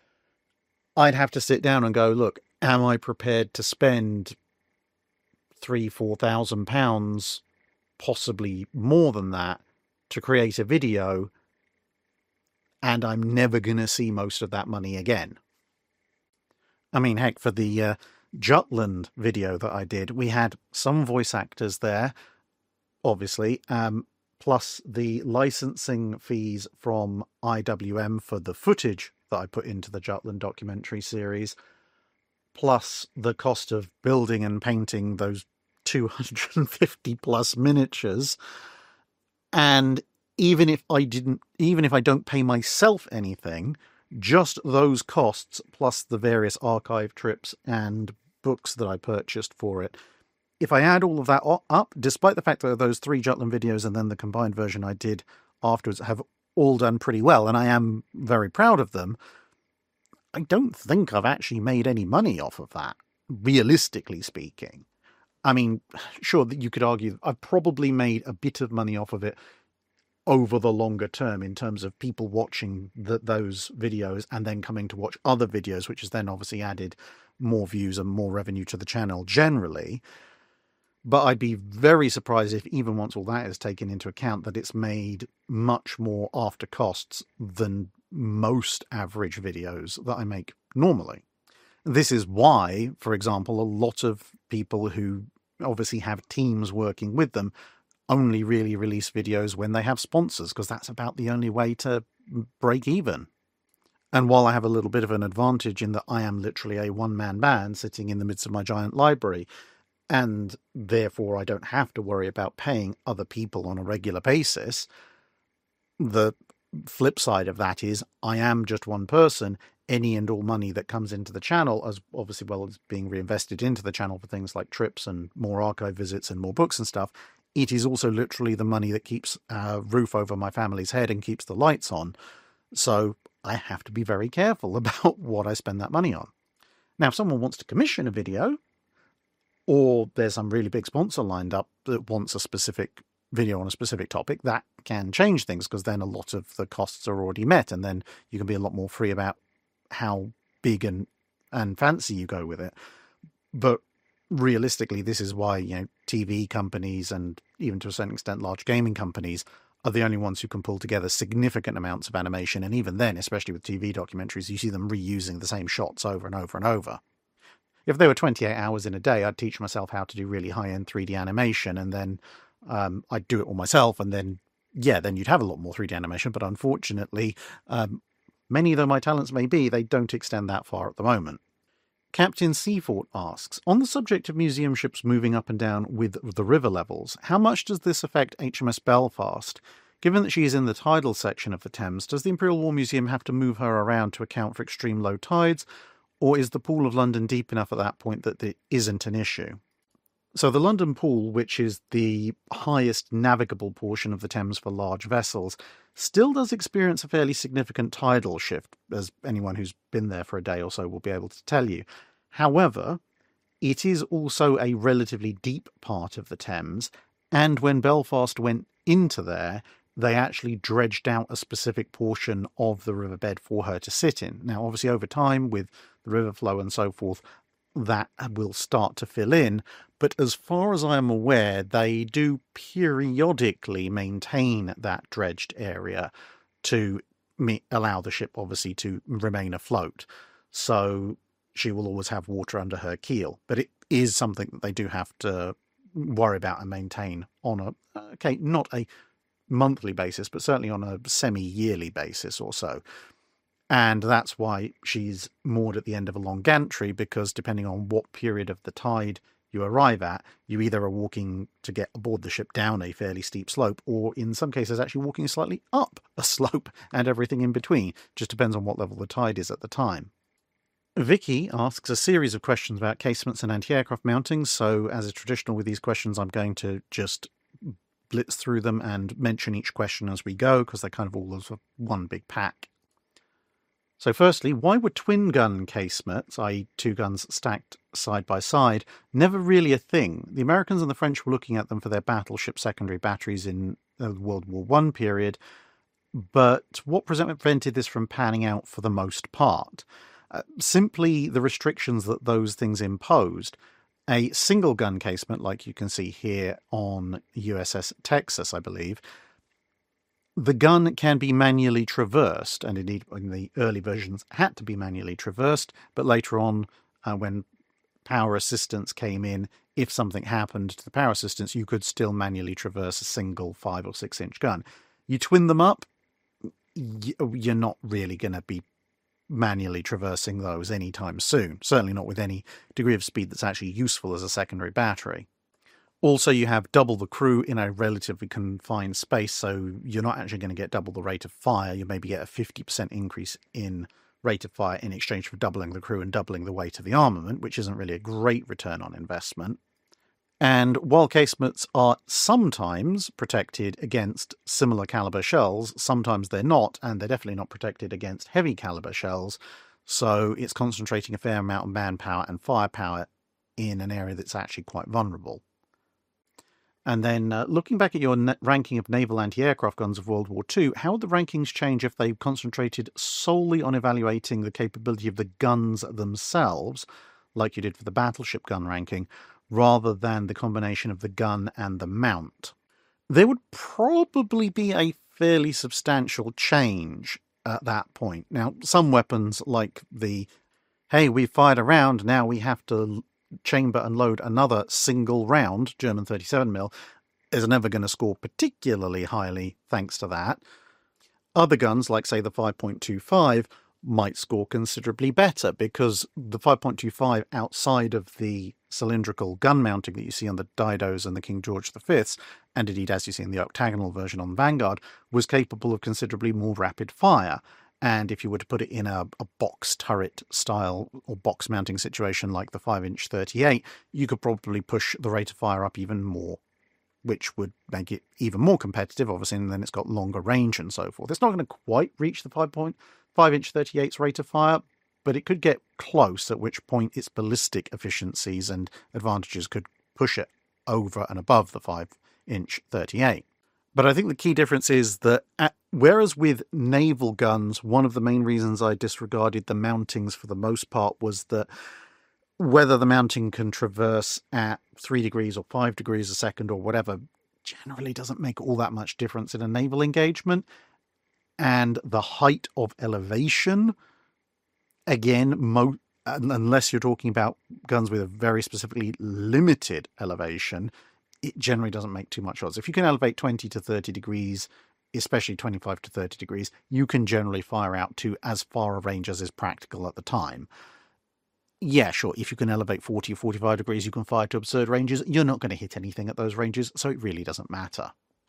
I'd have to sit down and go, look, am I prepared to spend three, four thousand pounds, possibly more than that, to create a video, and I'm never going to see most of that money again? I mean, heck, for the uh, Jutland video that I did, we had some voice actors there, obviously, um, plus the licensing fees from I W M for the footage that I put into the Jutland documentary series, plus the cost of building and painting those two hundred fifty plus miniatures. And even if I didn't, even if I don't pay myself anything, just those costs plus the various archive trips and books that I purchased for it, if I add all of that up, despite the fact that those three Jutland videos and then the combined version I did afterwards have all done pretty well, and I am very proud of them, I don't think I've actually made any money off of that, realistically speaking. I mean, sure, that you could argue I've probably made a bit of money off of it over the longer term in terms of people watching the, those videos and then coming to watch other videos, which has then obviously added more views and more revenue to the channel generally. But I'd be very surprised if even once all that is taken into account, that it's made much more after costs than most average videos that I make normally. This is why, for example, a lot of people who obviously have teams working with them only really release videos when they have sponsors, because that's about the only way to break even. And while I have a little bit of an advantage in that I am literally a one-man band sitting in the midst of my giant library, and therefore I don't have to worry about paying other people on a regular basis, the flip side of that is I am just one person. Any and all money that comes into the channel, as obviously well as being reinvested into the channel for things like trips and more archive visits and more books and stuff, it is also literally the money that keeps a roof over my family's head and keeps the lights on. So I have to be very careful about what I spend that money on. Now, if someone wants to commission a video, or there's some really big sponsor lined up that wants a specific video on a specific topic, that can change things, because then a lot of the costs are already met, and then you can be a lot more free about how big and, and fancy you go with it. But realistically, this is why, you know, T V companies and even to a certain extent large gaming companies are the only ones who can pull together significant amounts of animation. And even then, especially with T V documentaries, you see them reusing the same shots over and over and over. If there were twenty-eight hours in a day, I'd teach myself how to do really high-end three D animation, and then um, I'd do it all myself, and then, yeah, then you'd have a lot more three D animation. But unfortunately, um, many though my talents may be, they don't extend that far at the moment. Captain Seafort asks, on the subject of museum ships moving up and down with the river levels, how much does this affect H M S Belfast? Given that she is in the tidal section of the Thames, does the Imperial War Museum have to move her around to account for extreme low tides, or is the Pool of London deep enough at that point that it isn't an issue? So the London Pool, which is the highest navigable portion of the Thames for large vessels, still does experience a fairly significant tidal shift, as anyone who's been there for a day or so will be able to tell you. However, it is also a relatively deep part of the Thames, and when Belfast went into there, they actually dredged out a specific portion of the riverbed for her to sit in. Now, obviously, over time, with the river flow and so forth, that will start to fill in, but as far as I am aware, they do periodically maintain that dredged area to allow the ship, obviously, to remain afloat. So she will always have water under her keel, but it is something that they do have to worry about and maintain on a, okay, not a monthly basis, but certainly on a semi-yearly basis or so. And that's why she's moored at the end of a long gantry, because depending on what period of the tide you arrive at, you either are walking to get aboard the ship down a fairly steep slope, or in some cases actually walking slightly up a slope and everything in between. Just depends on what level the tide is at the time. Vicky asks a series of questions about casements and anti-aircraft mountings, so as is traditional with these questions, I'm going to just blitz through them and mention each question as we go, because they're kind of all as one big pack. So firstly, why were twin-gun casemates, that is two guns stacked side by side, never really a thing? The Americans and the French were looking at them for their battleship secondary batteries in the World War One period, but what prevented this from panning out for the most part? Uh, simply the restrictions that those things imposed. A single gun casement, like you can see here on U S S Texas, I believe, the gun can be manually traversed, and indeed in the early versions had to be manually traversed, but later on, uh, when power assistance came in, if something happened to the power assistance, you could still manually traverse a single five or six inch gun. You twin them up, you're not really going to be manually traversing those anytime soon, certainly not with any degree of speed that's actually useful as a secondary battery. Also, you have double the crew in a relatively confined space, so you're not actually going to get double the rate of fire. You maybe get a fifty percent increase in rate of fire in exchange for doubling the crew and doubling the weight of the armament, which isn't really a great return on investment. And while casemates are sometimes protected against similar caliber shells, sometimes they're not, and they're definitely not protected against heavy caliber shells, so it's concentrating a fair amount of manpower and firepower in an area that's actually quite vulnerable. And then uh, looking back at your ranking of naval anti-aircraft guns of World War Two, how would the rankings change if they concentrated solely on evaluating the capability of the guns themselves, like you did for the battleship gun ranking, rather than the combination of the gun and the mount? There would probably be a fairly substantial change at that point. Now, some weapons like the, hey, we fired a round, now we have to chamber and load another single round, German thirty-seven millimeter, is never going to score particularly highly thanks to that. Other guns, like say the five point two five, might score considerably better, because the five point two five outside of the cylindrical gun mounting that you see on the Didos and the King George the Fifths, and indeed as you see in the octagonal version on Vanguard, was capable of considerably more rapid fire. And if you were to put it in a, a box turret style or box mounting situation like the five inch thirty-eight, you could probably push the rate of fire up even more, which would make it even more competitive, obviously, and then it's got longer range and so forth. It's not going to quite reach the five point five inch thirty-eight's rate of fire, but it could get close, at which point its ballistic efficiencies and advantages could push it over and above the five inch thirty-eight. But I think the key difference is that at, whereas with naval guns, one of the main reasons I disregarded the mountings for the most part was that whether the mounting can traverse at three degrees or five degrees a second or whatever generally doesn't make all that much difference in a naval engagement. And the height of elevation, again, mo- unless you're talking about guns with a very specifically limited elevation, it generally doesn't make too much odds. If you can elevate twenty to thirty degrees, especially twenty-five to thirty degrees, you can generally fire out to as far a range as is practical at the time. Yeah, sure, if you can elevate forty or forty-five degrees, you can fire to absurd ranges. You're not going to hit anything at those ranges, so it really doesn't matter.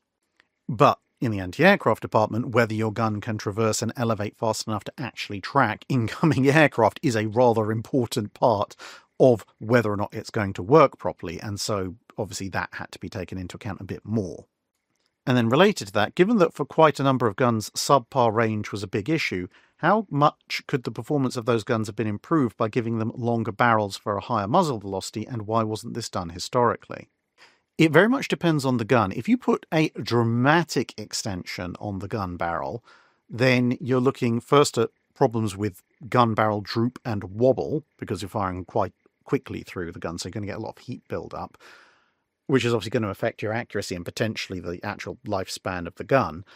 But in the anti-aircraft department, whether your gun can traverse and elevate fast enough to actually track incoming aircraft is a rather important part of whether or not it's going to work properly, and so obviously that had to be taken into account a bit more. And then related to that, given that for quite a number of guns subpar range was a big issue, how much could the performance of those guns have been improved by giving them longer barrels for a higher muzzle velocity, and why wasn't this done historically? It very much depends on the gun. If you put a dramatic extension on the gun barrel, then you're looking first at problems with gun barrel droop and wobble, because you're firing quite quickly through the gun, so you're going to get a lot of heat build-up, which is obviously going to affect your accuracy and potentially the actual lifespan of the gun.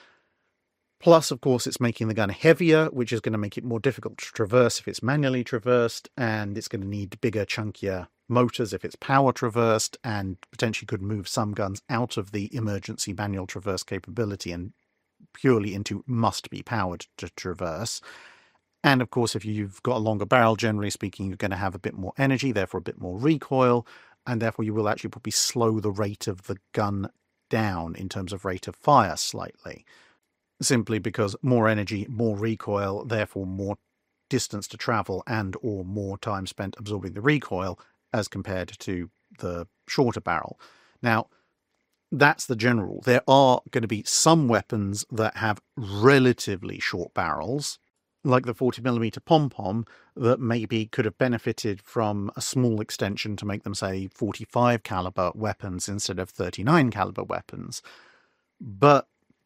Plus, of course, it's making the gun heavier, which is going to make it more difficult to traverse if it's manually traversed, and it's going to need bigger, chunkier motors if it's power traversed, and potentially could move some guns out of the emergency manual traverse capability and purely into must be powered to traverse. And of course, if you've got a longer barrel, generally speaking, you're going to have a bit more energy, therefore a bit more recoil, and therefore you will actually probably slow the rate of the gun down in terms of rate of fire slightly. Simply because more energy, more recoil, therefore more distance to travel and or more time spent absorbing the recoil as compared to the shorter barrel. Now, that's the general. There are going to be some weapons that have relatively short barrels, like the forty millimeter pom-pom, that maybe could have benefited from a small extension to make them, say, forty-five caliber weapons instead of thirty-nine caliber weapons. But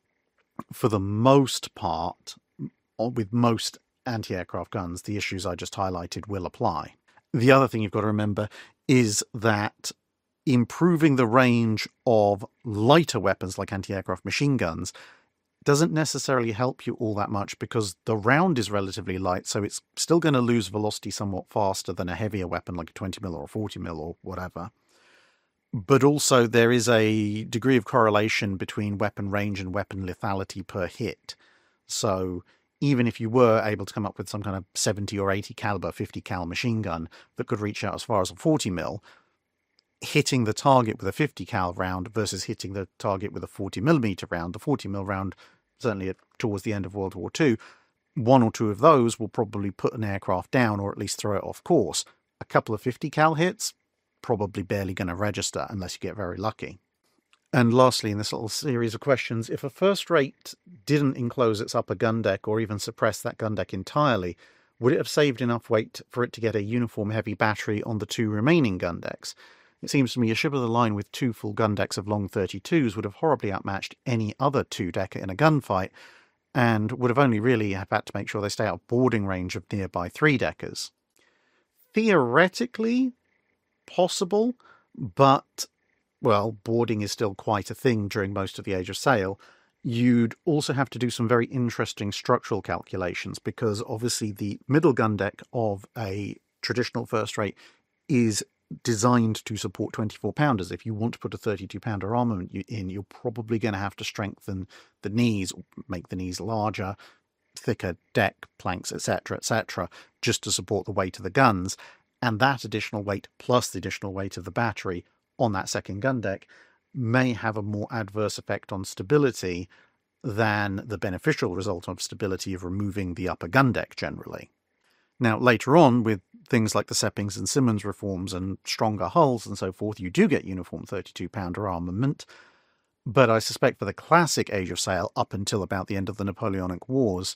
for the most part, with most anti-aircraft guns, the issues I just highlighted will apply. The other thing you've got to remember is that improving the range of lighter weapons like anti-aircraft machine guns doesn't necessarily help you all that much, because the round is relatively light, so it's still going to lose velocity somewhat faster than a heavier weapon like a twenty mil or a forty mil or whatever. But also there is a degree of correlation between weapon range and weapon lethality per hit. So even if you were able to come up with some kind of seventy or eighty caliber, fifty cal machine gun that could reach out as far as a forty mil, hitting the target with a fifty cal round versus hitting the target with a forty millimeter round, the forty mil round, certainly towards the end of World War Two, one or two of those will probably put an aircraft down or at least throw it off course. A couple of fifty cal hits, probably barely going to register unless you get very lucky. And lastly, in this little series of questions, if a first rate didn't enclose its upper gun deck or even suppress that gun deck entirely, would it have saved enough weight for it to get a uniform heavy battery on the two remaining gun decks? It seems to me a ship of the line with two full gun decks of long thirty-twos would have horribly outmatched any other two-decker in a gunfight, and would have only really have had to make sure they stay out of boarding range of nearby three-deckers. Theoretically possible, but, well, boarding is still quite a thing during most of the Age of Sail. You'd also have to do some very interesting structural calculations, because obviously the middle gun deck of a traditional first rate is designed to support twenty-four pounders. If you want to put a thirty-two pounder armament in, you're probably going to have to strengthen the knees, make the knees larger, thicker deck planks, etc, et cetera, just to support the weight of the guns. And that additional weight plus the additional weight of the battery on that second gun deck may have a more adverse effect on stability than the beneficial result of stability of removing the upper gun deck generally. Now, later on, with things like the Seppings and Simmons reforms and stronger hulls and so forth, you do get uniform thirty-two pounder armament, but I suspect for the classic Age of Sail, up until about the end of the Napoleonic Wars,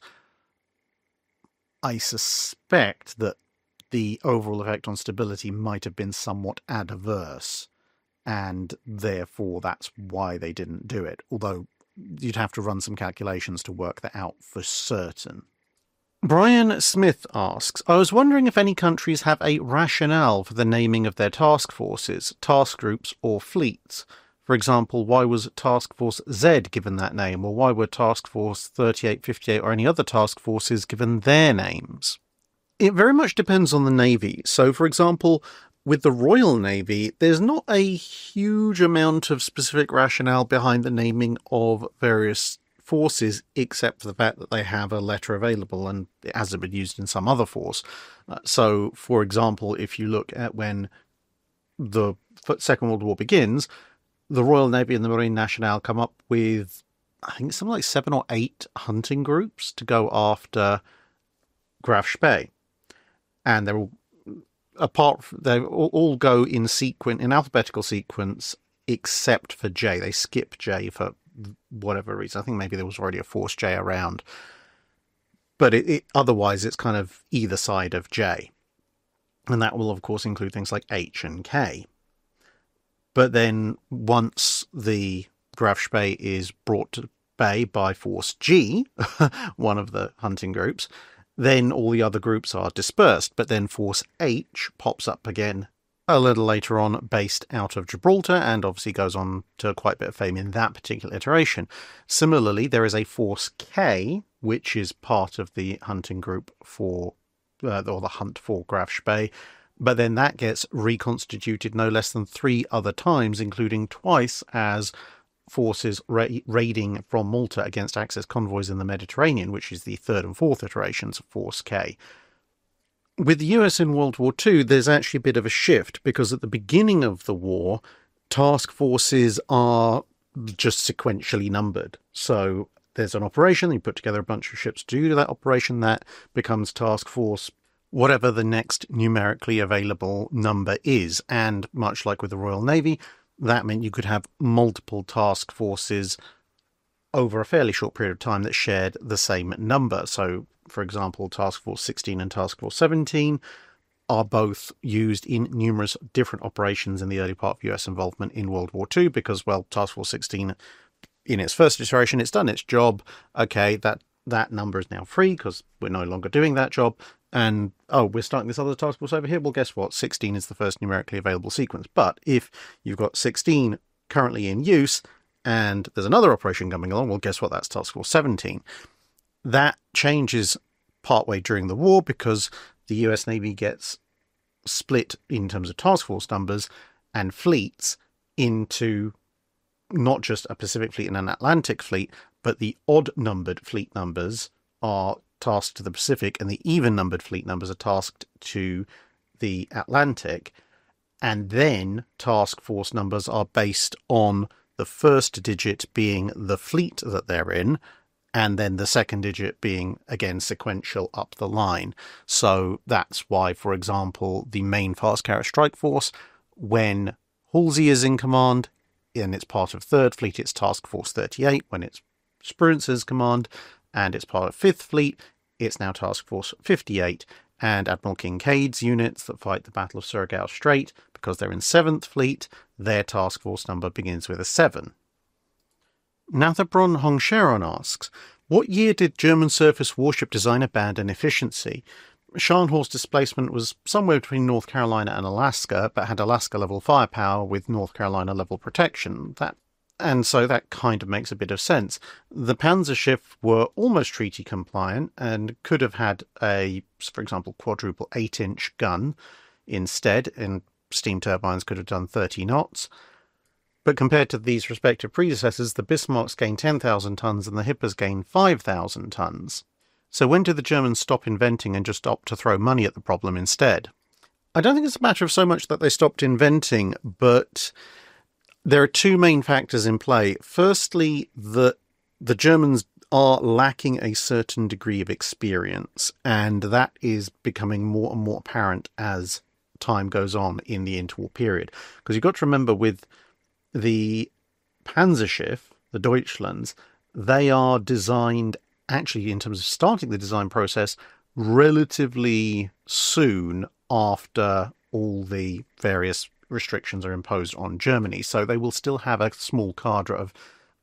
I suspect that the overall effect on stability might have been somewhat adverse, and therefore that's why they didn't do it. Although you'd have to run some calculations to work that out for certain. Brian Smith asks, I was wondering if any countries have a rationale for the naming of their task forces, task groups, or fleets. For example, why was Task Force Z given that name, or why were Task Force thirty-eight fifty-eight or any other task forces given their names? It very much depends on the Navy. So, for example, with the Royal Navy, there's not a huge amount of specific rationale behind the naming of various forces, except for the fact that they have a letter available and it hasn't been used in some other force. Uh, so, for example, if you look at when the Second World War begins, the Royal Navy and the Marine Nationale come up with, I think it's something like seven or eight hunting groups to go after Graf Spee. And they're all, apart from, they all, all go in sequence, in alphabetical sequence, except for J. They skip J for whatever reason. I think maybe there was already a Force J around. But it, it, otherwise, it's kind of either side of J. And that will, of course, include things like H and K. But then once the Graf Spee is brought to bay by Force G, one of the hunting groups, then all the other groups are dispersed. But then Force H pops up again a little later on, based out of Gibraltar, and obviously goes on to quite a bit of fame in that particular iteration. Similarly, there is a Force K, which is part of the hunting group for, uh, or the hunt for Graf Spee, but then that gets reconstituted no less than three other times, including twice as forces ra- raiding from Malta against Axis convoys in the Mediterranean, which is the third and fourth iterations of Force K. With the U S in World War Two, there's actually a bit of a shift, because at the beginning of the war, task forces are just sequentially numbered. So there's an operation, you put together a bunch of ships to do that operation, that becomes task force, whatever the next numerically available number is. And much like with the Royal Navy, that meant you could have multiple task forces over a fairly short period of time that shared the same number. So, for example, Task Force sixteen and Task Force seventeen are both used in numerous different operations in the early part of U S involvement in World War Two, because, well, Task Force sixteen, in its first iteration, it's done its job. Okay, that, that number is now free because we're no longer doing that job. And, oh, we're starting this other task force over here. Well, guess what? sixteen is the first numerically available sequence. But if you've got sixteen currently in use and there's another operation coming along, well, guess what? That's Task Force seventeen. That changes partway during the war, because the U S Navy gets split in terms of task force numbers and fleets into not just a Pacific fleet and an Atlantic fleet, but the odd-numbered fleet numbers are tasked to the Pacific and the even-numbered fleet numbers are tasked to the Atlantic. And then task force numbers are based on the first digit being the fleet that they're in, and then the second digit being, again, sequential up the line. So that's why, for example, the main Fast Carrier Strike Force, when Halsey is in command, and it's part of third Fleet, it's Task Force thirty-eight. When it's Spruance's command, and it's part of fifth Fleet, it's now Task Force fifty-eight. And Admiral Kincaid's units that fight the Battle of Surigao Strait, because they're in seventh Fleet, their task force number begins with a seven. Nathabron Hongsharon asks, what year did German surface warship design abandon efficiency? Scharnhorst displacement was somewhere between North Carolina and Alaska, but had Alaska-level firepower with North Carolina-level protection. That And so that kind of makes a bit of sense. The Panzerschiff were almost treaty compliant and could have had a, for example, quadruple eight-inch gun instead, and steam turbines could have done thirty knots. But compared to these respective predecessors, the Bismarcks gained ten thousand tons and the Hippers gained five thousand tons. So when did the Germans stop inventing and just opt to throw money at the problem instead? I don't think it's a matter of so much that they stopped inventing, but there are two main factors in play. Firstly, the the Germans are lacking a certain degree of experience, and that is becoming more and more apparent as time goes on in the interwar period. Because you've got to remember, with the Panzerschiff, the Deutschlands, they are designed, actually in terms of starting the design process, relatively soon after all the various restrictions are imposed on Germany. So they will still have a small cadre of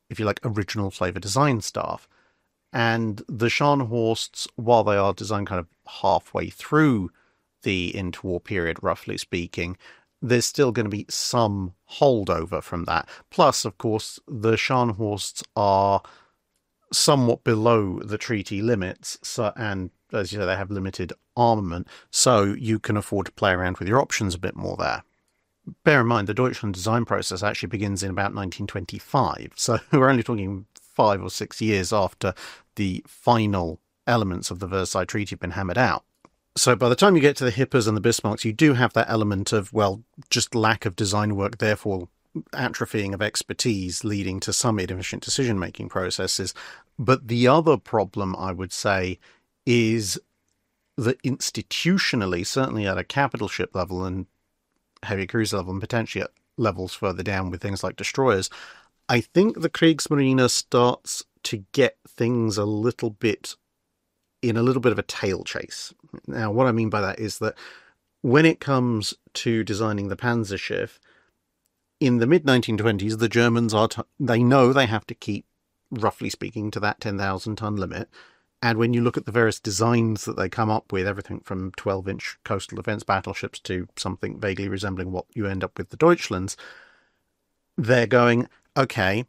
if you like, original flavor design staff. And the Scharnhorsts, while they are designed kind of halfway through the interwar period, roughly speaking, there's still going to be some holdover from that. Plus, of course, the Scharnhorsts are somewhat below the treaty limits, so, and as you say, they have limited armament, so you can afford to play around with your options a bit more there. Bear in mind, the Deutschland design process actually begins in about nineteen twenty-five, so we're only talking five or six years after the final elements of the Versailles Treaty have been hammered out. So by the time you get to the Hippers and the Bismarcks, you do have that element of, well, just lack of design work, therefore atrophying of expertise, leading to some inefficient decision-making processes. But the other problem, I would say, is that institutionally, certainly at a capital ship level and heavy cruise level, and potentially at levels further down with things like destroyers, I think the Kriegsmarine starts to get things a little bit in a little bit of a tail chase. Now, what I mean by that is that when it comes to designing the Panzerschiff, in the mid nineteen twenties, the Germans are t- they know they have to keep, roughly speaking, to that ten thousand ton limit. And when you look at the various designs that they come up with, everything from twelve inch coastal defense battleships to something vaguely resembling what you end up with the Deutschlands, they're going, okay,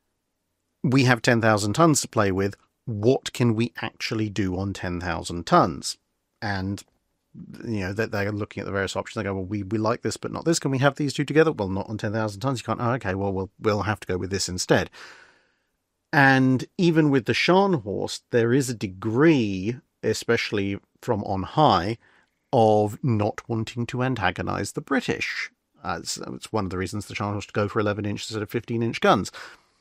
we have ten thousand tons to play with. What can we actually do on ten thousand tons? And, you know, that they're looking at the various options. They go, well, we, we like this, but not this. Can we have these two together? Well, not on ten thousand tons. You can't. Oh, okay, well, we'll we'll have to go with this instead. And even with the Scharnhorst, there is a degree, especially from on high, of not wanting to antagonize the British. Uh, it's, it's one of the reasons the Scharnhorst go for eleven inch instead of fifteen inch guns.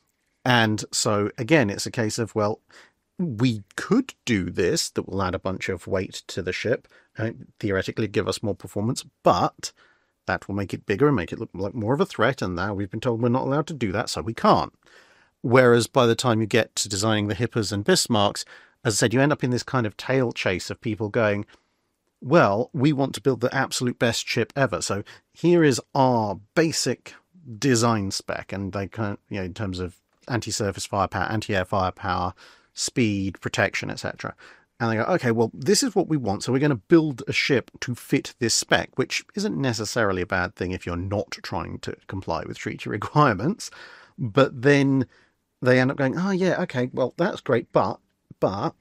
And so, again, it's a case of, well, we could do this, that will add a bunch of weight to the ship, and theoretically give us more performance, but that will make it bigger and make it look like more of a threat, and now we've been told we're not allowed to do that, so we can't. Whereas by the time you get to designing the Hippers and Bismarcks, as I said, you end up in this kind of tail chase of people going, well, we want to build the absolute best ship ever, so here is our basic design spec, and they kind of, you know, in terms of anti-surface firepower, anti-air firepower, speed, protection, et cetera. And they go, okay, well, this is what we want, so we're going to build a ship to fit this spec, which isn't necessarily a bad thing if you're not trying to comply with treaty requirements. But then they end up going, oh, yeah, okay, well, that's great, but, but,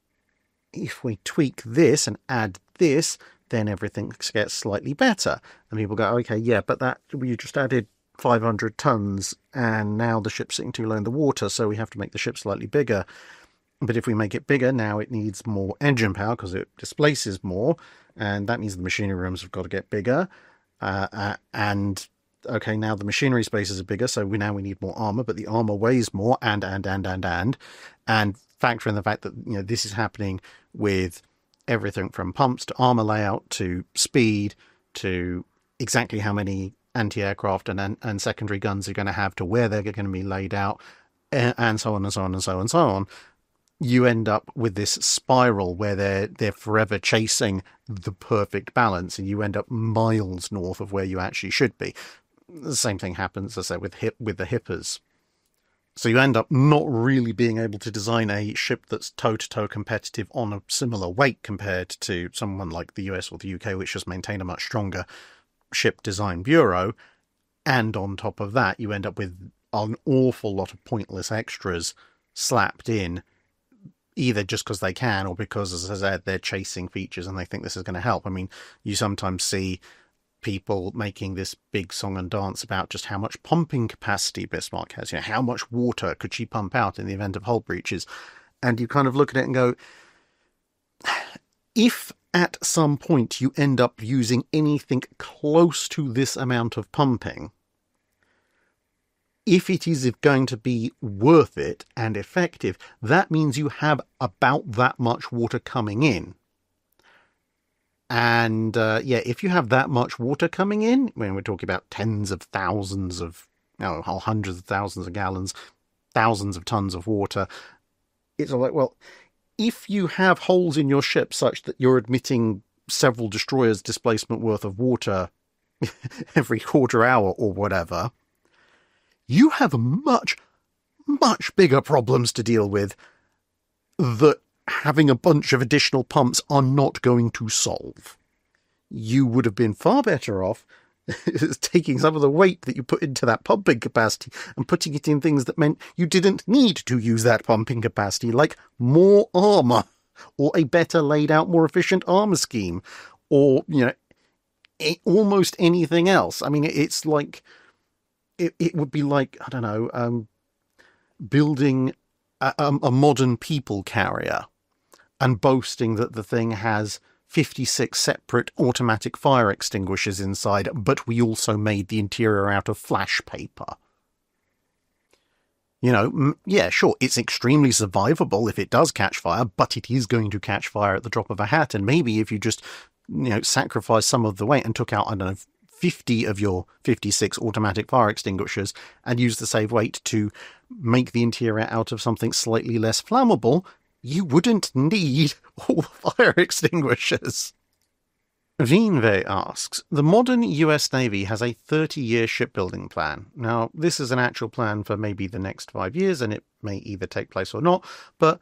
if we tweak this and add this, then everything gets slightly better. And people go, okay, yeah, but that, you just added five hundred tons, and now the ship's sitting too low in the water, so we have to make the ship slightly bigger. But if we make it bigger, now it needs more engine power because it displaces more, and that means the machinery rooms have got to get bigger. Uh, uh, and okay, now the machinery spaces are bigger, so we now we need more armor, but the armor weighs more, and and and and and and factor in the fact that, you know, this is happening with everything from pumps to armor layout to speed to exactly how many anti-aircraft and, and and secondary guns are going to have, to where they're going to be laid out, and so on and so on and so on and so on. You end up with this spiral where they're they're forever chasing the perfect balance, and you end up miles north of where you actually should be. The same thing happens, as I said, with hip with the Hippers. So you end up not really being able to design a ship that's toe-to-toe competitive on a similar weight compared to someone like the U S or the U K, which just maintain a much stronger ship design bureau. And on top of that, you end up with an awful lot of pointless extras slapped in, either just because they can or because, as I said, they're chasing features and they think this is going to help. I mean, you sometimes see people making this big song and dance about just how much pumping capacity Bismarck has. You know, how much water could she pump out in the event of hull breaches? And you kind of look at it and go, if at some point you end up using anything close to this amount of pumping, if it is going to be worth it and effective, that means you have about that much water coming in. And, uh, yeah, if you have that much water coming in, when we're talking about tens of thousands of, no, hundreds of thousands of gallons, thousands of tons of water, it's all like, well, if you have holes in your ship such that you're admitting several destroyers' displacement worth of water every quarter hour or whatever, you have much, much bigger problems to deal with that having a bunch of additional pumps are not going to solve. You would have been far better off taking some of the weight that you put into that pumping capacity and putting it in things that meant you didn't need to use that pumping capacity, like more armour, or a better laid out, more efficient armour scheme, or, you know, it, almost anything else. I mean, it's like, it, it would be like, I don't know, um, building a, a modern people carrier and boasting that the thing has fifty-six separate automatic fire extinguishers inside, but we also made the interior out of flash paper. You know, yeah, sure, it's extremely survivable if it does catch fire, but it is going to catch fire at the drop of a hat. And maybe if you just, you know, sacrifice some of the weight and took out, I don't know, fifty of your fifty-six automatic fire extinguishers and used the save weight to make the interior out of something slightly less flammable, you wouldn't need all fire extinguishers. Vinve asks, the modern U S Navy has a thirty-year shipbuilding plan. Now, this is an actual plan for maybe the next five years, and it may either take place or not, but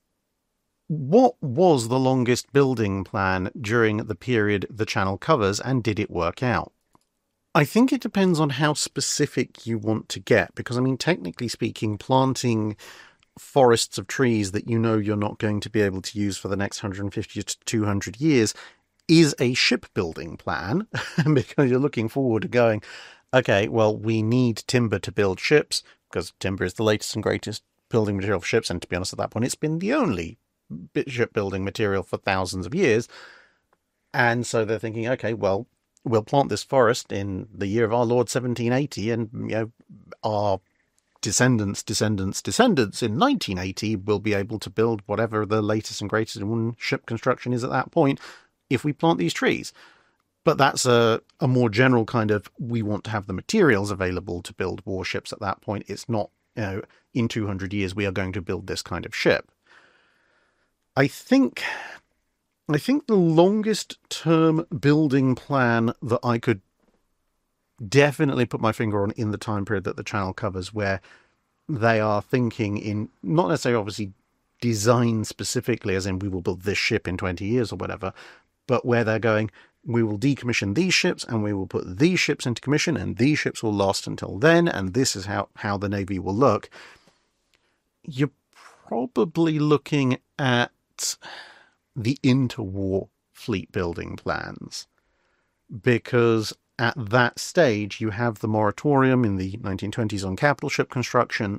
what was the longest building plan during the period the channel covers, and did it work out? I think it depends on how specific you want to get, because, I mean, technically speaking, planting forests of trees that you know you're not going to be able to use for the next one hundred fifty to two hundred years is a shipbuilding plan, because you're looking forward to going, okay, well, we need timber to build ships, because timber is the latest and greatest building material for ships, and to be honest, at that point, it's been the only shipbuilding material for thousands of years. And so they're thinking, okay, well, we'll plant this forest in the year of our Lord seventeen eighty, and, you know, our descendants, descendants, descendants in nineteen eighty will be able to build whatever the latest and greatest in ship construction is at that point if we plant these trees. But that's a, a more general kind of, we want to have the materials available to build warships at that point. It's not, you know, in two hundred years we are going to build this kind of ship. I think, I think the longest term building plan that I could definitely put my finger on in the time period that the channel covers, where they are thinking in, not necessarily obviously design specifically, as in we will build this ship in twenty years or whatever, but where they're going, we will decommission these ships and we will put these ships into commission, and these ships will last until then, and this is how, how the Navy will look. You're probably looking at the interwar fleet building plans, because at that stage you have the moratorium in the nineteen twenties on capital ship construction,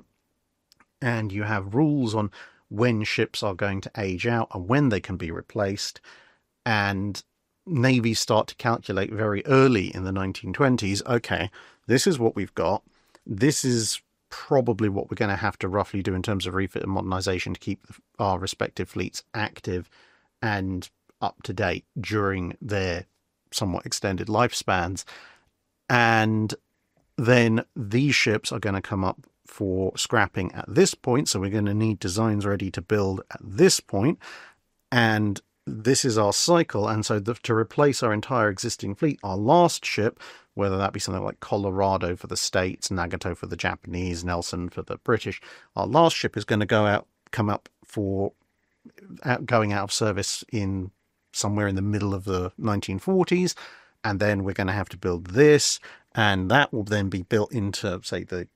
and you have rules on when ships are going to age out and when they can be replaced, and navies start to calculate very early in the nineteen twenties, okay, this is what we've got, this is probably what we're going to have to roughly do in terms of refit and modernization to keep our respective fleets active and up to date during their somewhat extended lifespans. And then these ships are going to come up for scrapping at this point, so we're going to need designs ready to build at this point, and this is our cycle. And so the, to replace our entire existing fleet, our last ship, whether that be something like Colorado for the States, Nagato for the Japanese, Nelson for the British, our last ship is going to go out, come up for out, going out of service in somewhere in the middle of the nineteen forties, and then we're going to have to build this, and that will then be built into, say, the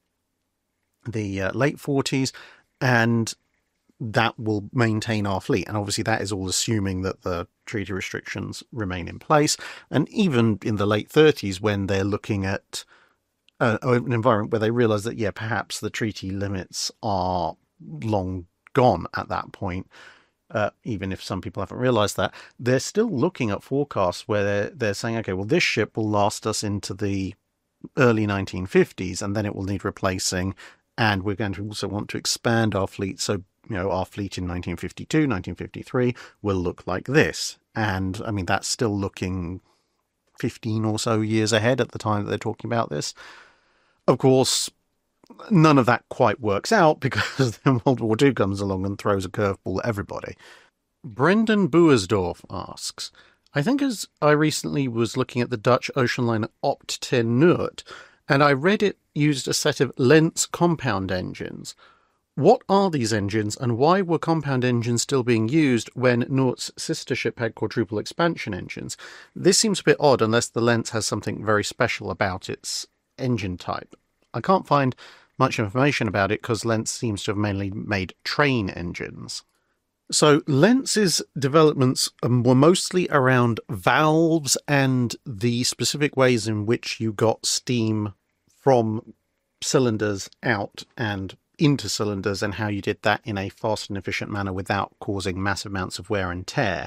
the uh, late forties, and that will maintain our fleet. And obviously that is all assuming that the treaty restrictions remain in place. And even in the late thirties, when they're looking at uh, an environment where they realize that, yeah, perhaps the treaty limits are long gone at that point, uh, even if some people haven't realized that, they're still looking at forecasts where they're, they're saying, okay, well, this ship will last us into the early nineteen fifties, and then it will need replacing. And we're going to also want to expand our fleet. So, you know, our fleet in nineteen fifty-two, nineteen fifty-three will look like this. And, I mean, that's still looking fifteen or so years ahead at the time that they're talking about this. Of course, none of that quite works out, because then World War Two comes along and throws a curveball at everybody. Brendan Boersdorf asks, I think as I recently was looking at the Dutch ocean liner Opt ten Noord, and I read it used a set of Lentz compound engines. What are these engines, and why were compound engines still being used when Nort's sister ship had quadruple expansion engines? This seems a bit odd unless the Lens has something very special about its engine type. I can't find much information about it because Lens seems to have mainly made train engines. So Lenz's developments were mostly around valves and the specific ways in which you got steam from cylinders out and into cylinders, and how you did that in a fast and efficient manner without causing massive amounts of wear and tear.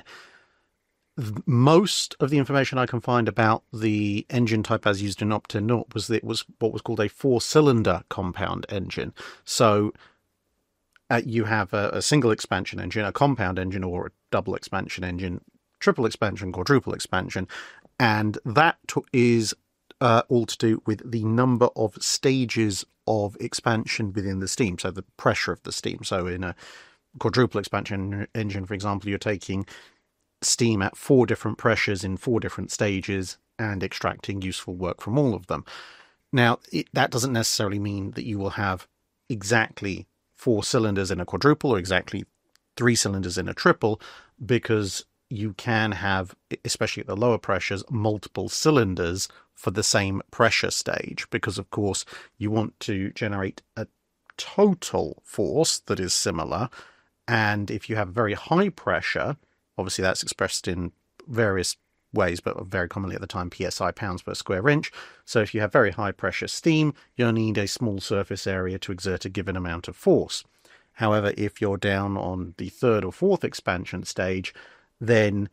Most of the information I can find about the engine type as used in Optare Naught was that it was what was called a four-cylinder compound engine. So uh, you have a, a single expansion engine, a compound engine, or a double expansion engine, triple expansion, quadruple expansion, and that is uh, all to do with the number of stages of expansion within the steam, so the pressure of the steam. So in a quadruple expansion engine, for example, you're taking steam at four different pressures in four different stages and extracting useful work from all of them. Now, it, that doesn't necessarily mean that you will have exactly four cylinders in a quadruple or exactly three cylinders in a triple, because you can have, especially at the lower pressures, multiple cylinders for the same pressure stage, because of course you want to generate a total force that is similar. And if you have very high pressure, obviously that's expressed in various ways, but very commonly at the time P S I, pounds per square inch. So if you have very high pressure steam, you'll need a small surface area to exert a given amount of force. However, if you're down on the third or fourth expansion stage, then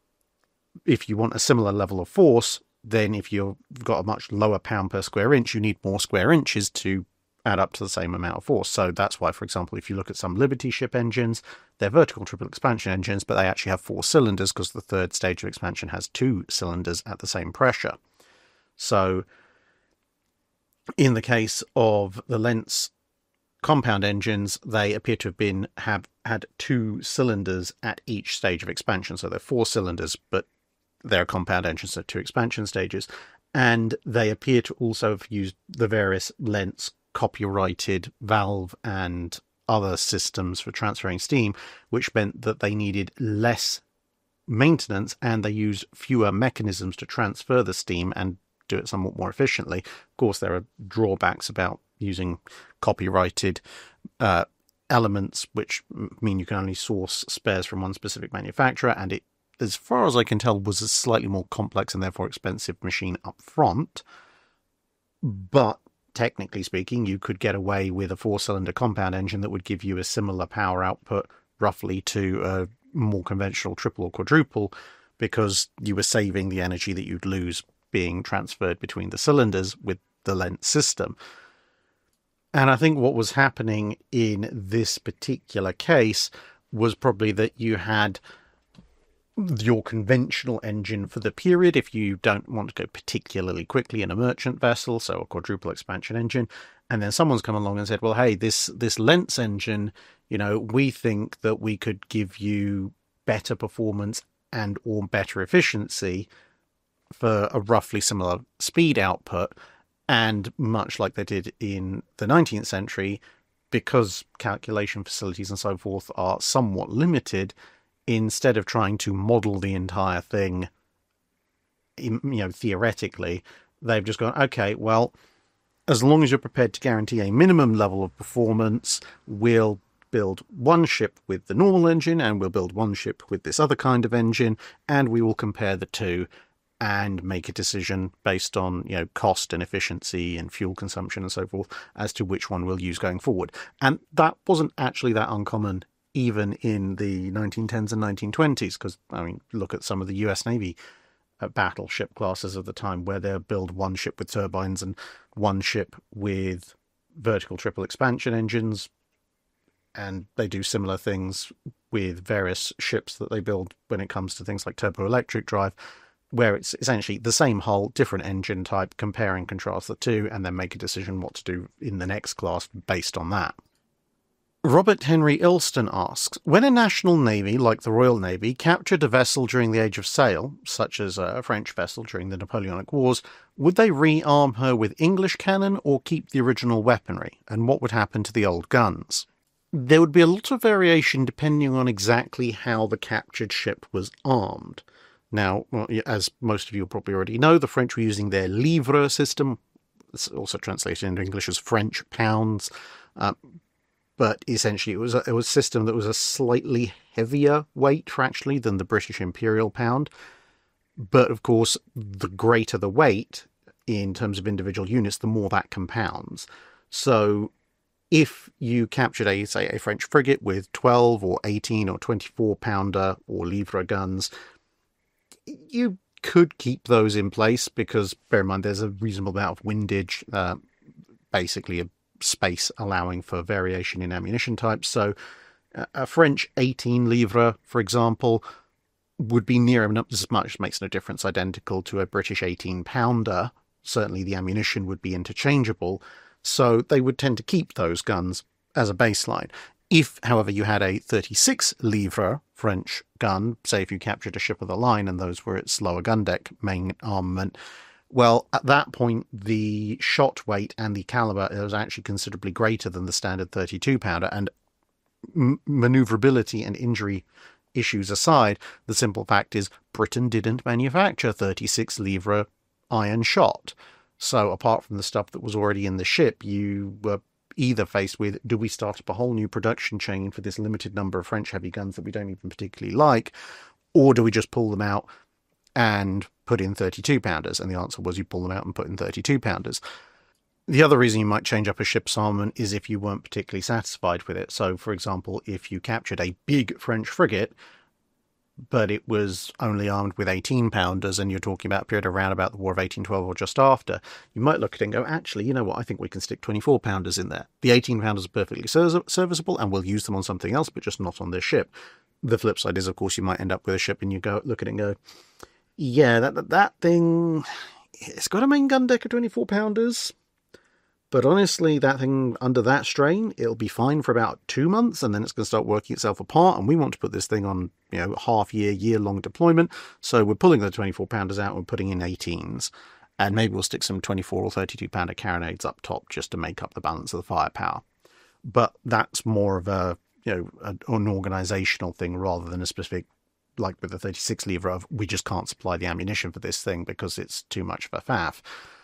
if you want a similar level of force, then if you've got a much lower pound per square inch, you need more square inches to add up to the same amount of force. So that's why, for example, if you look at some Liberty ship engines, they're vertical triple expansion engines, but they actually have four cylinders because the third stage of expansion has two cylinders at the same pressure. So in the case of the Lens compound engines, they appear to have been have had two cylinders at each stage of expansion. So they're four cylinders, but they're compound engines, so two expansion stages. And they appear to also have used the various Lens copyrighted valve and other systems for transferring steam, which meant that they needed less maintenance and they used fewer mechanisms to transfer the steam and do it somewhat more efficiently. Of course, there are drawbacks about using copyrighted uh, elements, which mean you can only source spares from one specific manufacturer, and it, as far as I can tell, was a slightly more complex and therefore expensive machine up front. But technically speaking, you could get away with a four-cylinder compound engine that would give you a similar power output roughly to a more conventional triple or quadruple, because you were saving the energy that you'd lose being transferred between the cylinders with the Lens system. And I think what was happening in this particular case was probably that you had your conventional engine for the period, if you don't want to go particularly quickly in a merchant vessel, so a quadruple expansion engine, and then someone's come along and said, well, hey, this this Lens engine, you know, we think that we could give you better performance and or better efficiency for a roughly similar speed output. And much like they did in the nineteenth century, because calculation facilities and so forth are somewhat limited, instead of trying to model the entire thing, you know, theoretically, they've just gone, okay, well, as long as you're prepared to guarantee a minimum level of performance, we'll build one ship with the normal engine and we'll build one ship with this other kind of engine, and we will compare the two and make a decision based on, you know, cost and efficiency and fuel consumption and so forth as to which one we'll use going forward. And that wasn't actually that uncommon even in the nineteen tens and nineteen twenties, because, I mean, look at some of the U S Navy uh, battleship classes of the time, where they'll build one ship with turbines and one ship with vertical triple expansion engines, and they do similar things with various ships that they build when it comes to things like turboelectric drive, where it's essentially the same hull, different engine type, compare and contrast the two, and then make a decision what to do in the next class based on that. Robert Henry Ilston asks, when a national navy, like the Royal Navy, captured a vessel during the Age of Sail, such as a French vessel during the Napoleonic Wars, would they rearm her with English cannon or keep the original weaponry? And what would happen to the old guns? There would be a lot of variation depending on exactly how the captured ship was armed. Now, well, as most of you probably already know, the French were using their livre system. It's also translated into English as French pounds. Uh, but essentially it was, a, it was a system that was a slightly heavier weight, fractionally, than the British imperial pound. But, of course, the greater the weight in terms of individual units, the more that compounds. So if you captured, a say, a French frigate with twelve or eighteen or twenty-four pounder or livre guns, you could keep those in place because, bear in mind, there's a reasonable amount of windage, uh, basically a space allowing for variation in ammunition types. So a French eighteen livre, for example, would be near enough as much, makes no difference, identical to a British eighteen pounder. Certainly the ammunition would be interchangeable, so they would tend to keep those guns as a baseline. If, however, you had a thirty-six livre French gun, say if you captured a ship of the line and those were its lower gun deck main armament, well, at that point, the shot weight and the caliber was actually considerably greater than the standard thirty-two pounder, and m- maneuverability and injury issues aside, the simple fact is Britain didn't manufacture thirty-six livre iron shot. So apart from the stuff that was already in the ship, you were either faced with, do we start up a whole new production chain for this limited number of French heavy guns that we don't even particularly like, or do we just pull them out and put in thirty-two pounders? And the answer was you pull them out and put in thirty-two pounders. The other reason you might change up a ship's armament is if you weren't particularly satisfied with it. So, for example, if you captured a big French frigate, but it was only armed with eighteen pounders, and you're talking about a period around about the War of eighteen twelve or just after, you might look at it and go, actually, you know what, I think we can stick twenty-four pounders in there. The eighteen pounders are perfectly serviceable, and we'll use them on something else, but just not on this ship. The flip side is, of course, you might end up with a ship and you go look at it and go, yeah, that, that, that thing, it's got a main gun deck of twenty-four pounders. But honestly, that thing, under that strain, it'll be fine for about two months, and then it's going to start working itself apart, and we want to put this thing on, you know, half-year, year-long deployment, so we're pulling the twenty-four pounders out and we're putting in eighteens, and maybe we'll stick some twenty-four or thirty-two pounder carronades up top just to make up the balance of the firepower. But that's more of a, you know, an organisational thing rather than a specific, like with the thirty-six livre, of we just can't supply the ammunition for this thing because it's too much of a faff.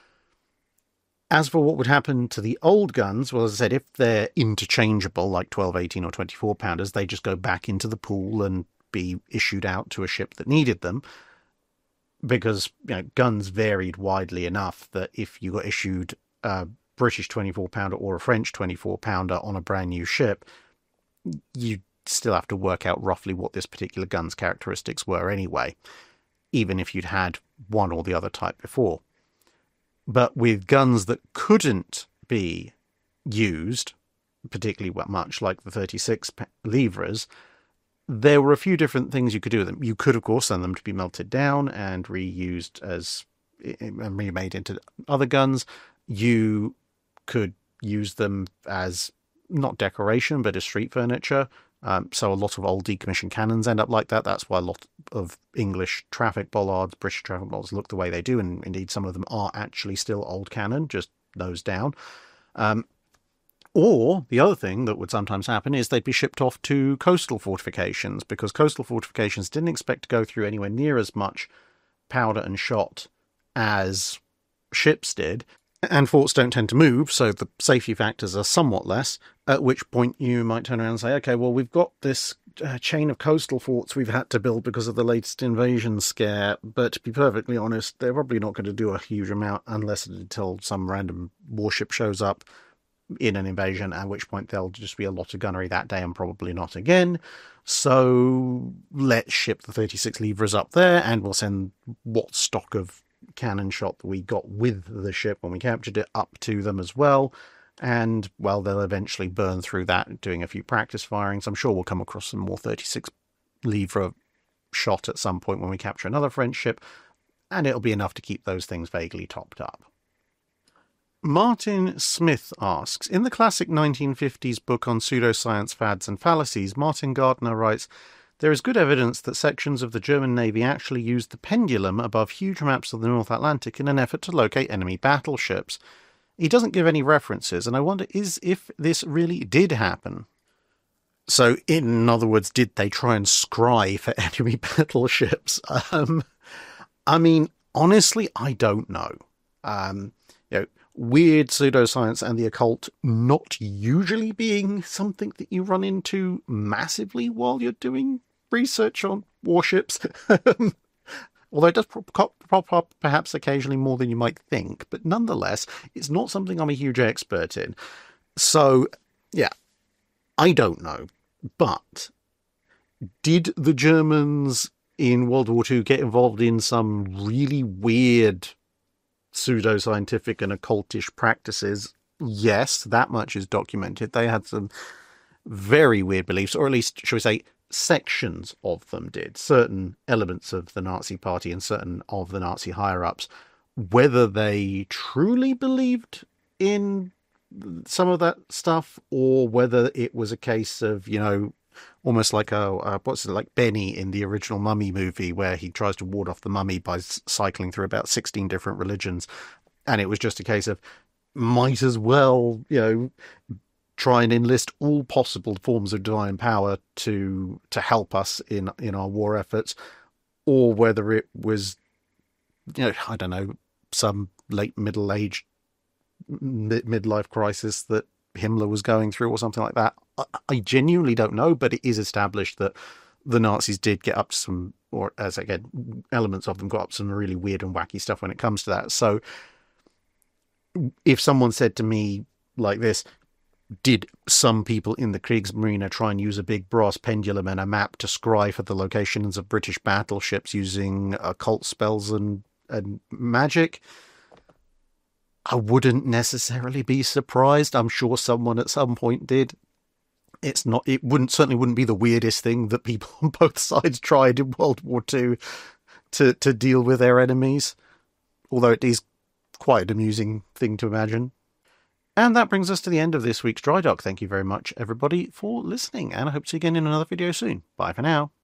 As for what would happen to the old guns, well, as I said, if they're interchangeable, like twelve, eighteen or twenty-four pounders, they just go back into the pool and be issued out to a ship that needed them. Because, you know, guns varied widely enough that if you got issued a British twenty-four pounder or a French twenty-four pounder on a brand new ship, you still have to work out roughly what this particular gun's characteristics were anyway, even if you'd had one or the other type before. But with guns that couldn't be used particularly much, like the thirty-six livres, there were a few different things you could do with them. You could, of course, send them to be melted down and reused as and remade into other guns. You could use them as not decoration, but as street furniture. Um, so a lot of old decommissioned cannons end up like that. That's why a lot of English traffic bollards, British traffic bollards look the way they do, and indeed some of them are actually still old cannon, just nose down. Um, or the other thing that would sometimes happen is they'd be shipped off to coastal fortifications, because coastal fortifications didn't expect to go through anywhere near as much powder and shot as ships did. And forts don't tend to move, so the safety factors are somewhat less, at which point you might turn around and say, okay, well, we've got this uh, chain of coastal forts we've had to build because of the latest invasion scare, but to be perfectly honest, they're probably not going to do a huge amount unless until some random warship shows up in an invasion, at which point there'll just be a lot of gunnery that day and probably not again. So let's ship the thirty-six livres up there, and we'll send what stock of cannon shot that we got with the ship when we captured it up to them as well, and well, they'll eventually burn through that doing a few practice firings. I'm sure we'll come across some more thirty-six livre shot at some point when we capture another French ship, and it'll be enough to keep those things vaguely topped up. Martin Smith asks, in the classic nineteen fifties book on pseudoscience fads and fallacies, Martin Gardner writes, there is good evidence that sections of the German Navy actually used the pendulum above huge maps of the North Atlantic in an effort to locate enemy battleships. He doesn't give any references, and I wonder is if this really did happen. So, in other words, did they try and scry for enemy battleships? Um, I mean, honestly, I don't know. Um, you know, weird pseudoscience and the occult not usually being something that you run into massively while you're doing research on warships. Although it does pop up perhaps occasionally more than you might think, but nonetheless, it's not something I'm a huge expert in. So, yeah, I don't know. But did the Germans in World War Two get involved in some really weird pseudoscientific and occultish practices? Yes, that much is documented. They had some very weird beliefs, or at least, shall we say, sections of them did. Certain elements of the Nazi Party and certain of the Nazi higher-ups. Whether they truly believed in some of that stuff, or whether it was a case of, you know, almost like a uh, what's it like Benny in the original Mummy movie, where he tries to ward off the mummy by s- cycling through about sixteen different religions, and it was just a case of might as well, you know, try and enlist all possible forms of divine power to to help us in in our war efforts, or whether it was, you know, I don't know, some late middle age midlife crisis that Himmler was going through or something like that. I, I genuinely don't know, but it is established that the Nazis did get up to some, or as again, elements of them got up to some really weird and wacky stuff when it comes to that. So if someone said to me like this, did some people in the Kriegsmarine try and use a big brass pendulum and a map to scry for the locations of British battleships using occult spells and, and magic? I wouldn't necessarily be surprised. I'm sure someone at some point did. It's not, it wouldn't, certainly wouldn't be the weirdest thing that people on both sides tried in World War Two to, to deal with their enemies. Although it is quite an amusing thing to imagine. And that brings us to the end of this week's Dry Dock. Thank you very much, everybody, for listening, and I hope to see you again in another video soon. Bye for now.